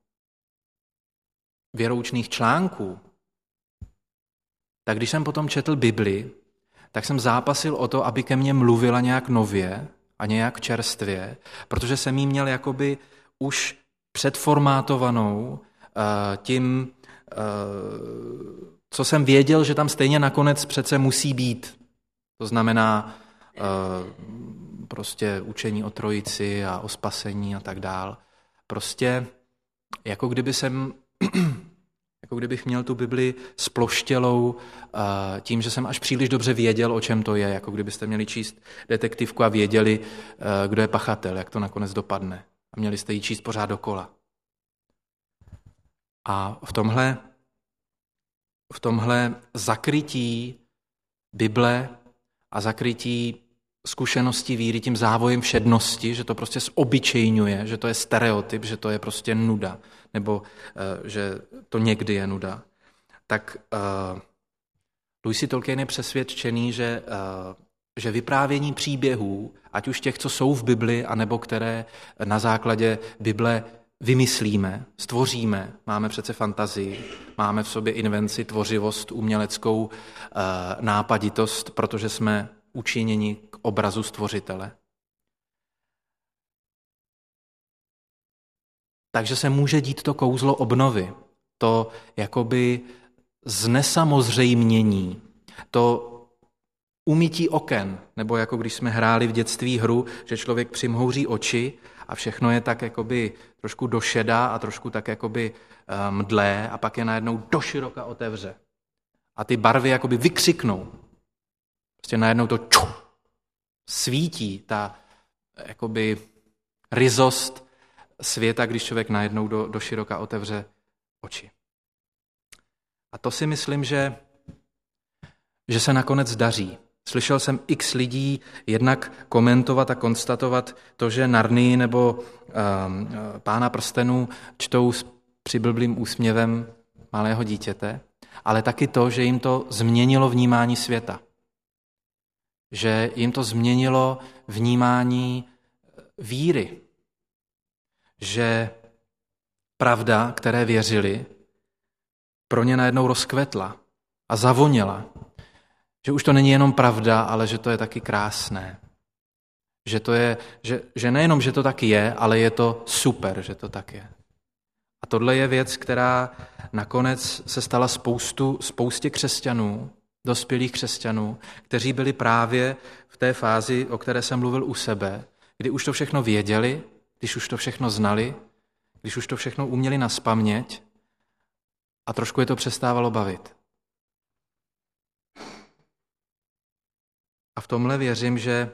věroučných článků, tak když jsem potom četl Bibli, tak jsem zápasil o to, aby ke mně mluvila nějak nově a nějak čerstvě, protože jsem jí měl jakoby už předformátovanou tím, co jsem věděl, že tam stejně nakonec přece musí být. To znamená prostě učení o trojici a o spasení a tak dál. Prostě jako kdyby jsem, Jako kdybych měl tu Bibli sploštělou tím, že jsem až příliš dobře věděl, o čem to je, jako kdybyste měli číst detektivku a věděli, kdo je pachatel, jak to nakonec dopadne. A měli jste ji číst pořád dokola. A v tomhle, v tomhle zakrytí Bible a zakrytí zkušeností víry tím závojem všednosti, že to prostě zobyčejňuje, že to je stereotyp, že to je prostě nuda, nebo uh, že to někdy je nuda, tak uh, Louis Tolkien je přesvědčený, že, uh, že vyprávění příběhů, ať už těch, co jsou v Bibli, anebo které na základě Bible vymyslíme, stvoříme, máme přece fantazii, máme v sobě invenci, tvořivost, uměleckou uh, nápaditost, protože jsme učiněni k obrazu stvořitele. Takže se může dít to kouzlo obnovy, to jakoby znesamozřejmění, to umytí oken, nebo jako když jsme hráli v dětství hru, že člověk přimhouří oči a všechno je tak jakoby trošku došedá a trošku tak jakoby mdlé a pak je najednou doširoka otevře. A ty barvy jakoby vykřiknou. Prostě najednou to ču, svítí, ta jakoby ryzost světa, když člověk najednou do, do široka otevře oči. A to si myslím, že, že se nakonec daří. Slyšel jsem x lidí jednak komentovat a konstatovat to, že Narnii nebo um, Pána prstenů čtou s přiblblým úsměvem malého dítěte, ale taky to, že jim to změnilo vnímání světa. Že jim to změnilo vnímání víry. Že pravda, které věřili, pro ně najednou rozkvetla a zavoněla. Že už to není jenom pravda, ale že to je taky krásné. Že, to je, že, že nejenom, že to taky je, ale je to super, že to tak je. A tohle je věc, která nakonec se stala spoustu, spoustě křesťanů, dospělých křesťanů, kteří byli právě v té fázi, o které jsem mluvil u sebe, kdy už to všechno věděli, když už to všechno znali, když už to všechno uměli nazpaměť a trošku je to přestávalo bavit. A v tomhle věřím, že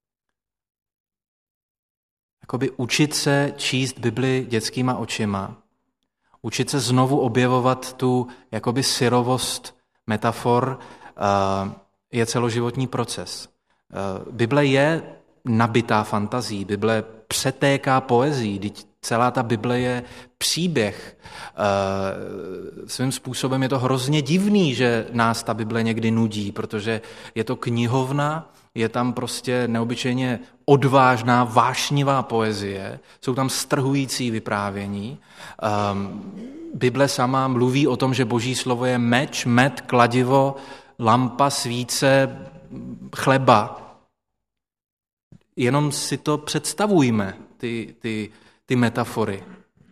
jakoby učit se číst Bibli dětskýma očima, učit se znovu objevovat tu jakoby syrovost metafor, je celoživotní proces. Bible je nabitá fantazí, Bible přetéká poezí, vždyť celá ta Bible je příběh. Svým způsobem je to hrozně divný, že nás ta Bible někdy nudí, protože je to knihovna, je tam prostě neobyčejně odvážná, vášnivá poezie, jsou tam strhující vyprávění. Bible sama mluví o tom, že Boží slovo je meč, med, kladivo, lampa, svíce, chleba. Jenom si to představujme, ty, ty, ty metafory.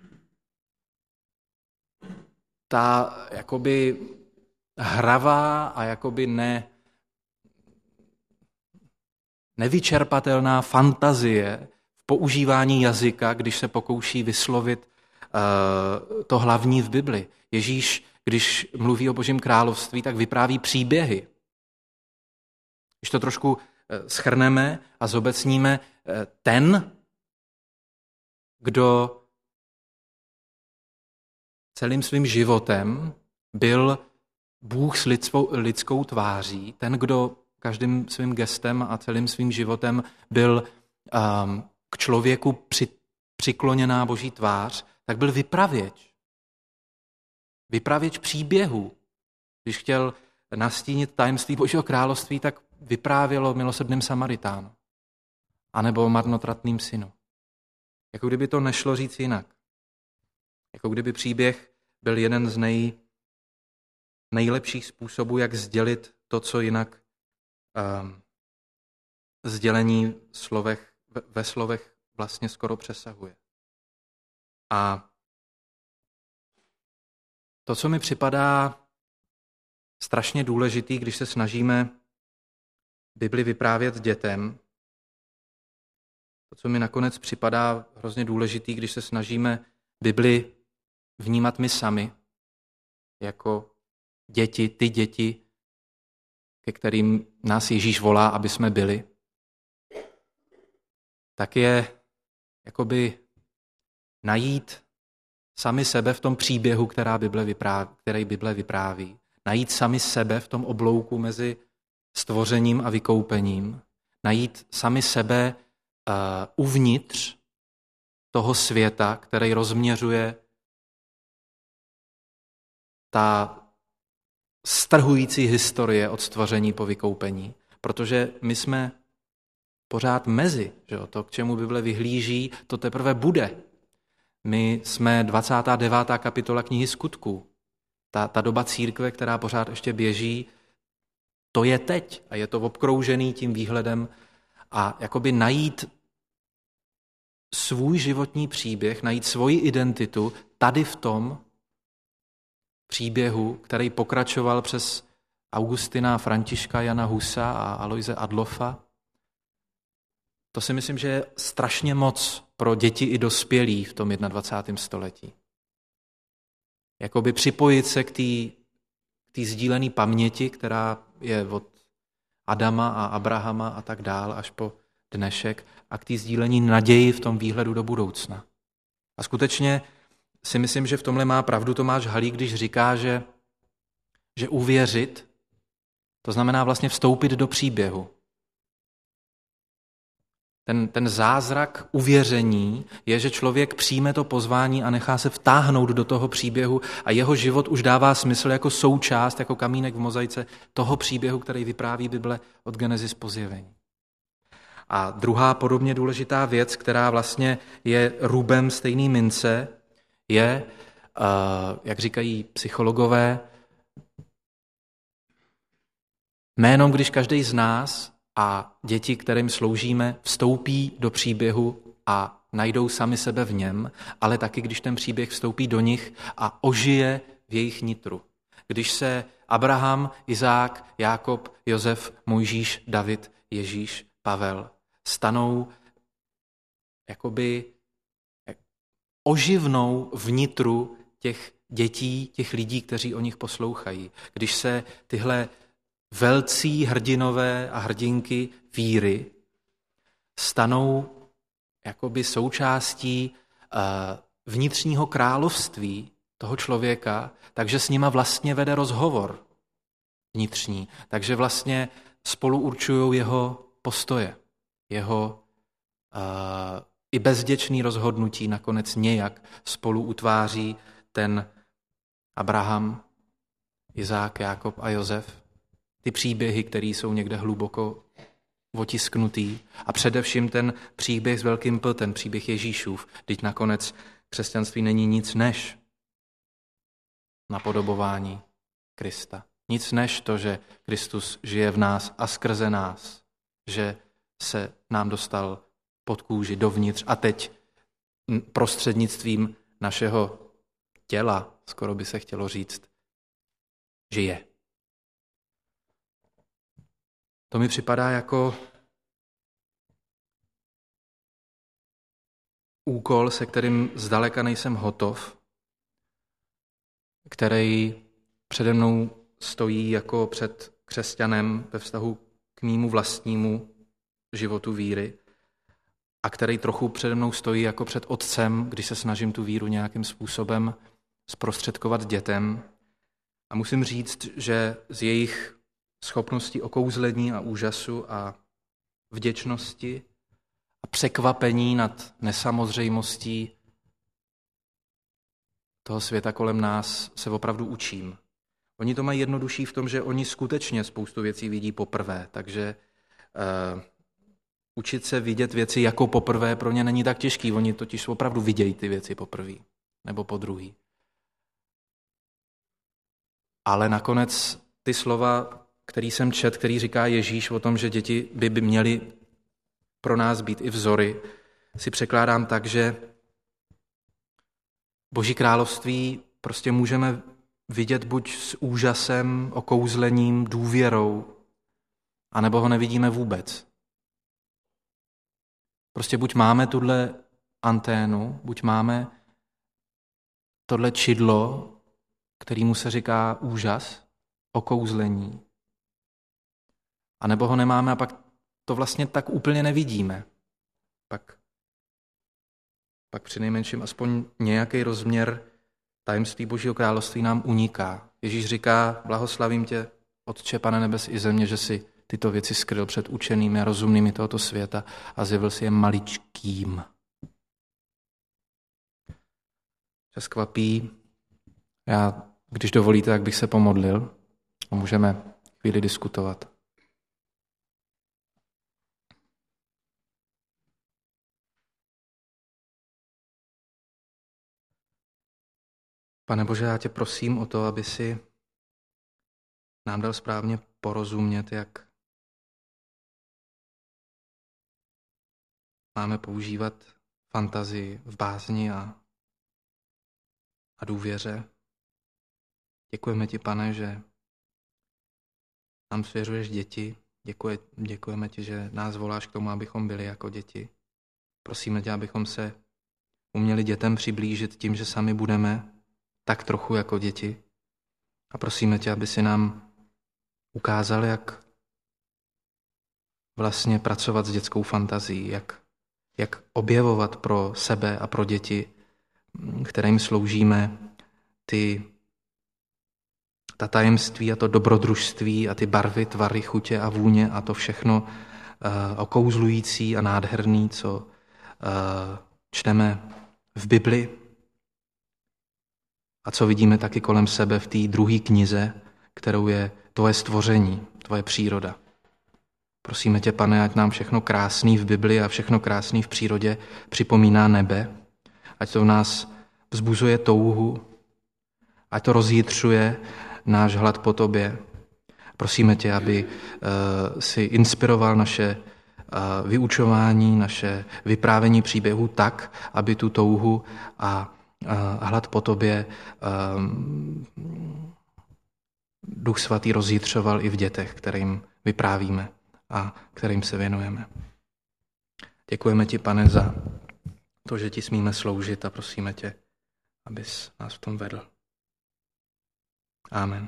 Ta jakoby hravá a jakoby ne, nevyčerpatelná fantazie v používání jazyka, když se pokouší vyslovit uh, to hlavní v Bibli. Ježíš, když mluví o Božím království, tak vypráví příběhy. Když to trošku shrneme a zobecníme, ten, kdo celým svým životem byl Bůh s lidskou, lidskou tváří, ten, kdo každým svým gestem a celým svým životem byl um, k člověku při, přikloněná Boží tvář, tak byl vypravěč. Vypravěč příběhů. Když chtěl nastínit tajemství Božího království, tak vyprávělo o milosrdném Samaritánu. A nebo o marnotratným synu. Jako kdyby to nešlo říct jinak. Jako kdyby příběh byl jeden z nej, nejlepších způsobů, jak sdělit to, co jinak um, sdělení slovech, ve, ve slovech vlastně skoro přesahuje. A to, co mi připadá strašně důležitý, když se snažíme Bibli vyprávět dětem, to, co mi nakonec připadá hrozně důležitý, když se snažíme Bibli vnímat my sami, jako děti, ty děti, ke kterým nás Ježíš volá, aby jsme byli, tak je jakoby najít sami sebe v tom příběhu, která Bible vypráví, který Bible vypráví. Najít sami sebe v tom oblouku mezi stvořením a vykoupením. Najít sami sebe uh, uvnitř toho světa, který rozměřuje ta strhující historie od stvoření po vykoupení. Protože my jsme pořád mezi, že jo? To, k čemu Bible vyhlíží, to teprve bude. My jsme dvacátá devátá kapitola knihy Skutků. Ta, ta doba církve, která pořád ještě běží, to je teď a je to obkroužený tím výhledem a jakoby najít svůj životní příběh, najít svoji identitu tady v tom příběhu, který pokračoval přes Augustina, Františka, Jana Husa a Aloise Adlofa. To si myslím, že je strašně moc pro děti i dospělí v tom dvacátém prvním století. Jakoby připojit se k té sdílené paměti, která je od Adama a Abrahama a tak dál až po dnešek a k té sdílení naději v tom výhledu do budoucna. A skutečně si myslím, že v tomhle má pravdu Tomáš Halík, když říká, že, že uvěřit, to znamená vlastně vstoupit do příběhu. Ten, ten zázrak uvěření je, že člověk přijme to pozvání a nechá se vtáhnout do toho příběhu a jeho život už dává smysl jako součást, jako kamínek v mozaice toho příběhu, který vypráví Bible od Genesis po Zjevení. A druhá podobně důležitá věc, která vlastně je rubem stejné mince, je, jak říkají psychologové, jménem, když každý z nás a děti, kterým sloužíme, vstoupí do příběhu a najdou sami sebe v něm, ale taky, když ten příběh vstoupí do nich a ožije v jejich nitru. Když se Abraham, Izák, Jákob, Josef, Mojžíš, David, Ježíš, Pavel stanou jakoby oživnou vnitru těch dětí, těch lidí, kteří o nich poslouchají. Když se tyhle velcí hrdinové a hrdinky víry stanou jakoby součástí vnitřního království toho člověka, takže s nima vlastně vede rozhovor vnitřní. Takže vlastně spolu určují jeho postoje, jeho uh, i bezděčný rozhodnutí nakonec nějak spolu utváří ten Abraham, Izák, Jákob a Josef. Ty příběhy, které jsou někde hluboko otisknutý a především ten příběh s velkým P, ten příběh Ježíšův, vždyť nakonec křesťanství není nic než napodobování Krista. Nic než to, že Kristus žije v nás a skrze nás, že se nám dostal pod kůži dovnitř a teď prostřednictvím našeho těla, skoro by se chtělo říct, žije. To mi připadá jako úkol, se kterým zdaleka nejsem hotov, který přede mnou stojí jako před křesťanem ve vztahu k mému vlastnímu životu víry a který trochu přede mnou stojí jako před otcem, když se snažím tu víru nějakým způsobem zprostředkovat dětem. A musím říct, že z jejich schopností okouzlení a úžasu a vděčnosti a překvapení nad nesamozřejmostí toho světa kolem nás se opravdu učím. Oni to mají jednodušší v tom, že oni skutečně spoustu věcí vidí poprvé, takže uh, učit se vidět věci jako poprvé pro ně není tak těžký. Oni totiž opravdu vidějí ty věci poprvé nebo po druhý. Ale nakonec ty slova, který jsem čet, který říká Ježíš o tom, že děti by, by měly pro nás být i vzory, si překládám tak, že Boží království prostě můžeme vidět buď s úžasem, okouzlením, důvěrou, anebo ho nevidíme vůbec. Prostě buď máme tuhle anténu, buď máme tohle čidlo, kterýmu se říká úžas, okouzlení. A nebo ho nemáme a pak to vlastně tak úplně nevidíme. Pak, pak přinejmenším aspoň nějaký rozměr tajemství Božího království nám uniká. Ježíš říká, blahoslavím tě, Otče, Pane nebes i země, že si tyto věci skryl před učenými a rozumnými tohoto světa a zjevil si je maličkým. Čas kvapí. Já, když dovolíte, tak bych se pomodlil a můžeme chvíli diskutovat. Pane Bože, já tě prosím o to, aby si nám dal správně porozumět, jak máme používat fantazii v bázni a, a důvěře. Děkujeme ti, Pane, že nám svěřuješ děti. Děkuje, děkujeme ti, že nás voláš k tomu, abychom byli jako děti. Prosíme tě, abychom se uměli dětem přiblížit tím, že sami budeme tak trochu jako děti. A prosíme tě, aby si nám ukázal, jak vlastně pracovat s dětskou fantazií, jak, jak objevovat pro sebe a pro děti, kterým sloužíme, ty, ta tajemství a to dobrodružství a ty barvy, tvary, chutě a vůně a to všechno uh, okouzlující a nádherný, co uh, čteme v Bibli a co vidíme taky kolem sebe v té druhé knize, kterou je tvoje stvoření, tvoje příroda. Prosíme tě, Pane, ať nám všechno krásný v Bibli a všechno krásný v přírodě připomíná nebe, ať to v nás vzbuzuje touhu, ať to rozjitřuje náš hlad po tobě. Prosíme tě, aby uh, si inspiroval naše uh, vyučování, naše vyprávění příběhů tak, aby tu touhu a uh, hlad po tobě um, Duch Svatý rozjitřoval i v dětech, kterým vyprávíme a kterým se věnujeme. Děkujeme ti, Pane, za to, že ti smíme sloužit a prosíme tě, abys nás v tom vedl. Amen.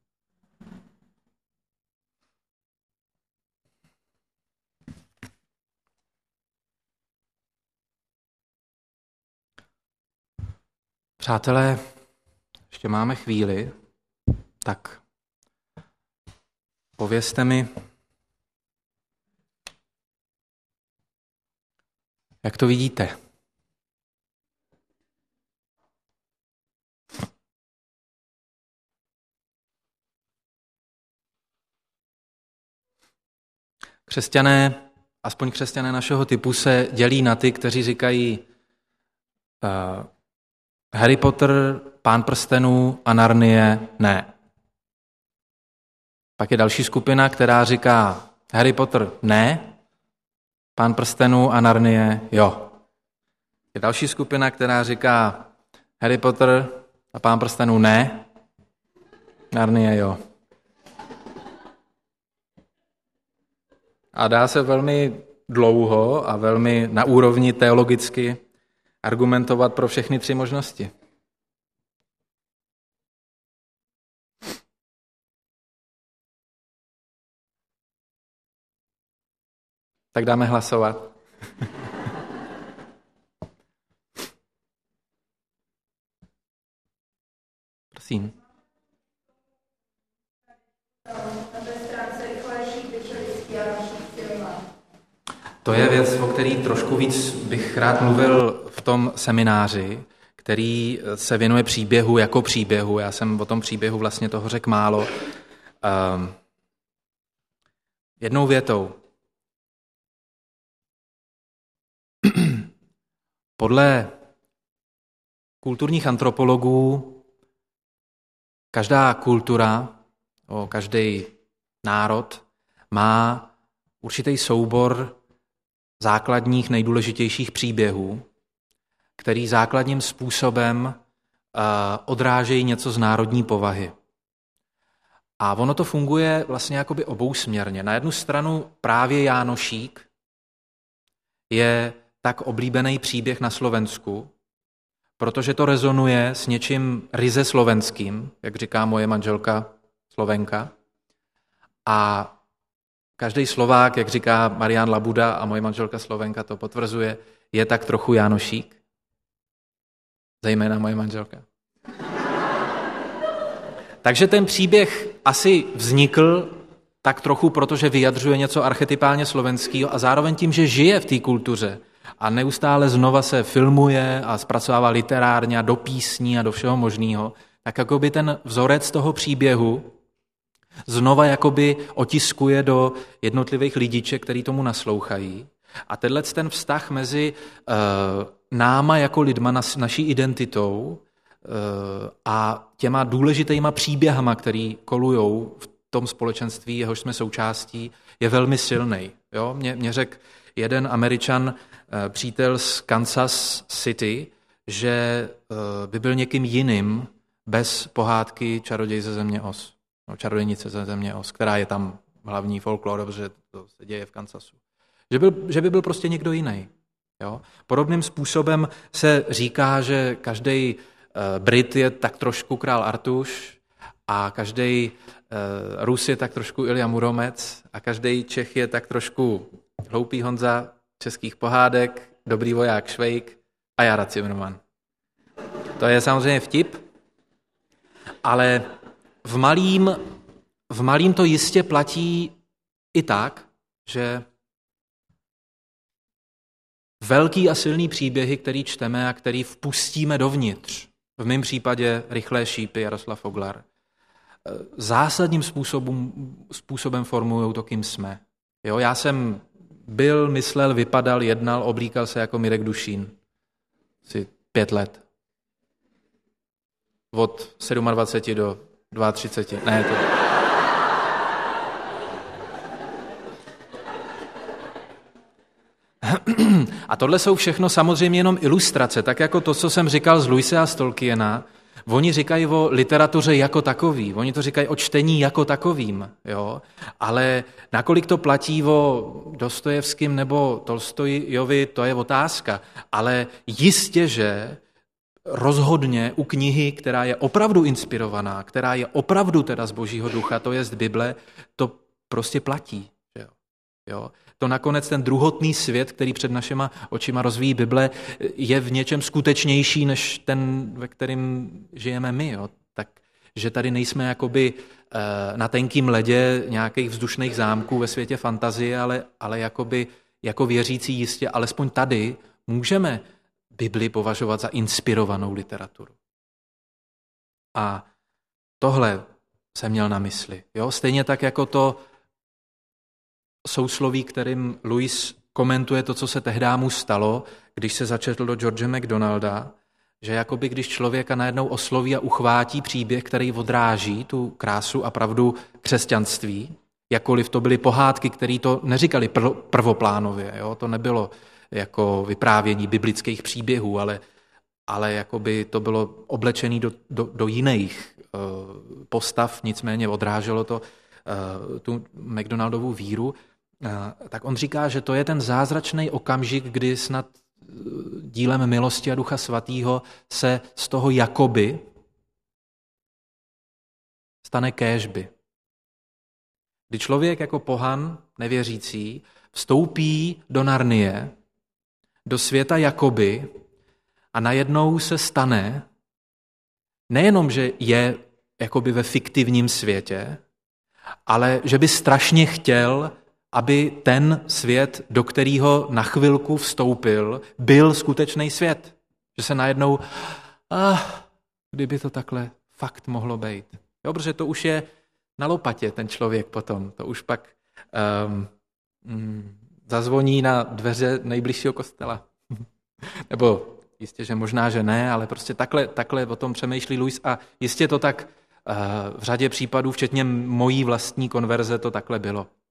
Přátelé, ještě máme chvíli, tak povězte mi, jak to vidíte. Křesťané, aspoň křesťané našeho typu, se dělí na ty, kteří říkají uh, Harry Potter, Pán prstenů a Narnie ne. Pak je další skupina, která říká Harry Potter ne, Pán prstenů a Narnie jo. Je další skupina, která říká Harry Potter a Pán prstenů ne, Narnie jo. A dá se velmi dlouho a velmi na úrovni teologicky argumentovat pro všechny tři možnosti. Tak dáme hlasovat. Prosím. To je věc, o který trošku víc bych rád mluvil v tom semináři, který se věnuje příběhu jako příběhu. Já jsem o tom příběhu vlastně toho řekl málo. Um, jednou větou. Podle kulturních antropologů každá kultura, o každý národ má určitý soubor základních nejdůležitějších příběhů, který základním způsobem uh, odrážejí něco z národní povahy. A ono to funguje vlastně jakoby obousměrně. Na jednu stranu právě Jánošík je tak oblíbený příběh na Slovensku, protože to rezonuje s něčím ryze slovenským, jak říká moje manželka Slovenka. A každý Slovák, jak říká Marián Labuda a moje manželka Slovenka to potvrzuje, je tak trochu Jánošík. Zejména moje manželka. Takže ten příběh asi vznikl tak trochu, protože vyjadřuje něco archetypálně slovenského a zároveň tím, že žije v té kultuře a neustále znova se filmuje a zpracovává literárně a do písní a do všeho možného, tak jakoby ten vzorec toho příběhu znova jakoby otiskuje do jednotlivých lidiček, který tomu naslouchají. A tenhle ten vztah mezi uh, náma jako lidma, nas, naší identitou uh, a těma důležitýma příběhama, který kolujou v tom společenství, jehož jsme součástí, je velmi silný. Jo? Mě, mě řekl jeden Američan, uh, přítel z Kansas City, že uh, by byl někým jiným bez pohádky Čaroděj ze země Oz. No, čarodějnice ze země Oz, která je tam hlavní folklor, protože to se děje v Kansasu. Že, byl, že by byl prostě někdo jiný. Jo? Podobným způsobem se říká, že každý uh, Brit je tak trošku král Artuš a každý uh, Rus je tak trošku Ilja Muromec a každý Čech je tak trošku hloupý Honza českých pohádek, dobrý voják Švejk a Jara Cimrman. To je samozřejmě vtip, ale v malým, v malým to jistě platí i tak, že velký a silný příběhy, který čteme a který vpustíme dovnitř, v mém případě Rychlé šípy Jaroslav Foglar, zásadním způsobem, způsobem formují to, kým jsme. Jo, já jsem byl, myslel, vypadal, jednal, oblíkal se jako Mirek Dušín. Asi pět let. Od dvacet sedm do třicet dva. Ne, to... A tohle jsou všechno samozřejmě jenom ilustrace, tak jako to, co jsem říkal z Luise a z Tolkiena. Oni říkají o literatuře jako takový, oni to říkají o čtení jako takovým, jo? Ale nakolik to platí o Dostojevským nebo Tolstojovi, to je otázka. Ale jistě, že rozhodně u knihy, která je opravdu inspirovaná, která je opravdu teda z Božího ducha, to jest Bible, to prostě platí. Jo? Jo? To nakonec ten druhotný svět, který před našima očima rozvíjí Bible, je v něčem skutečnější, než ten, ve kterém žijeme my. Jo? Takže tady nejsme jakoby na tenkým ledě nějakých vzdušných zámků ve světě fantazie, ale, ale jakoby, jako věřící jistě, alespoň tady můžeme Bibli považovat za inspirovanou literaturu. A tohle jsem měl na mysli. Jo? Stejně tak jako to sousloví, kterým Lewis komentuje to, co se tehdy mu stalo, když se začetl do George MacDonalda, že jakoby když člověka najednou osloví a uchvátí příběh, který odráží tu krásu a pravdu křesťanství, jakkoliv to byly pohádky, které to neříkali prvoplánově, jo? To nebylo jako vyprávění biblických příběhů, ale, ale jakoby to bylo oblečené do, do, do jiných uh, postav, nicméně odráželo to uh, tu McDonaldovu víru, uh, tak on říká, že to je ten zázračný okamžik, kdy snad dílem milosti a Ducha Svatého se z toho jakoby stane kéžby. Kdy člověk jako pohan, nevěřící, vstoupí do Narnie, do světa jakoby a najednou se stane, nejenom, že je jakoby ve fiktivním světě, ale že by strašně chtěl, aby ten svět, do kterého na chvilku vstoupil, byl skutečný svět. Že se najednou, ah, kdyby to takhle fakt mohlo být. Jo, protože to už je na lopatě ten člověk potom. To už pak um, mm, zazvoní na dveře nejbližšího kostela. Nebo jistě, že možná, že ne, ale prostě takhle, takhle o tom přemýšlí Lewis a jistě to tak uh, v řadě případů, včetně mojí vlastní konverze, to takhle bylo.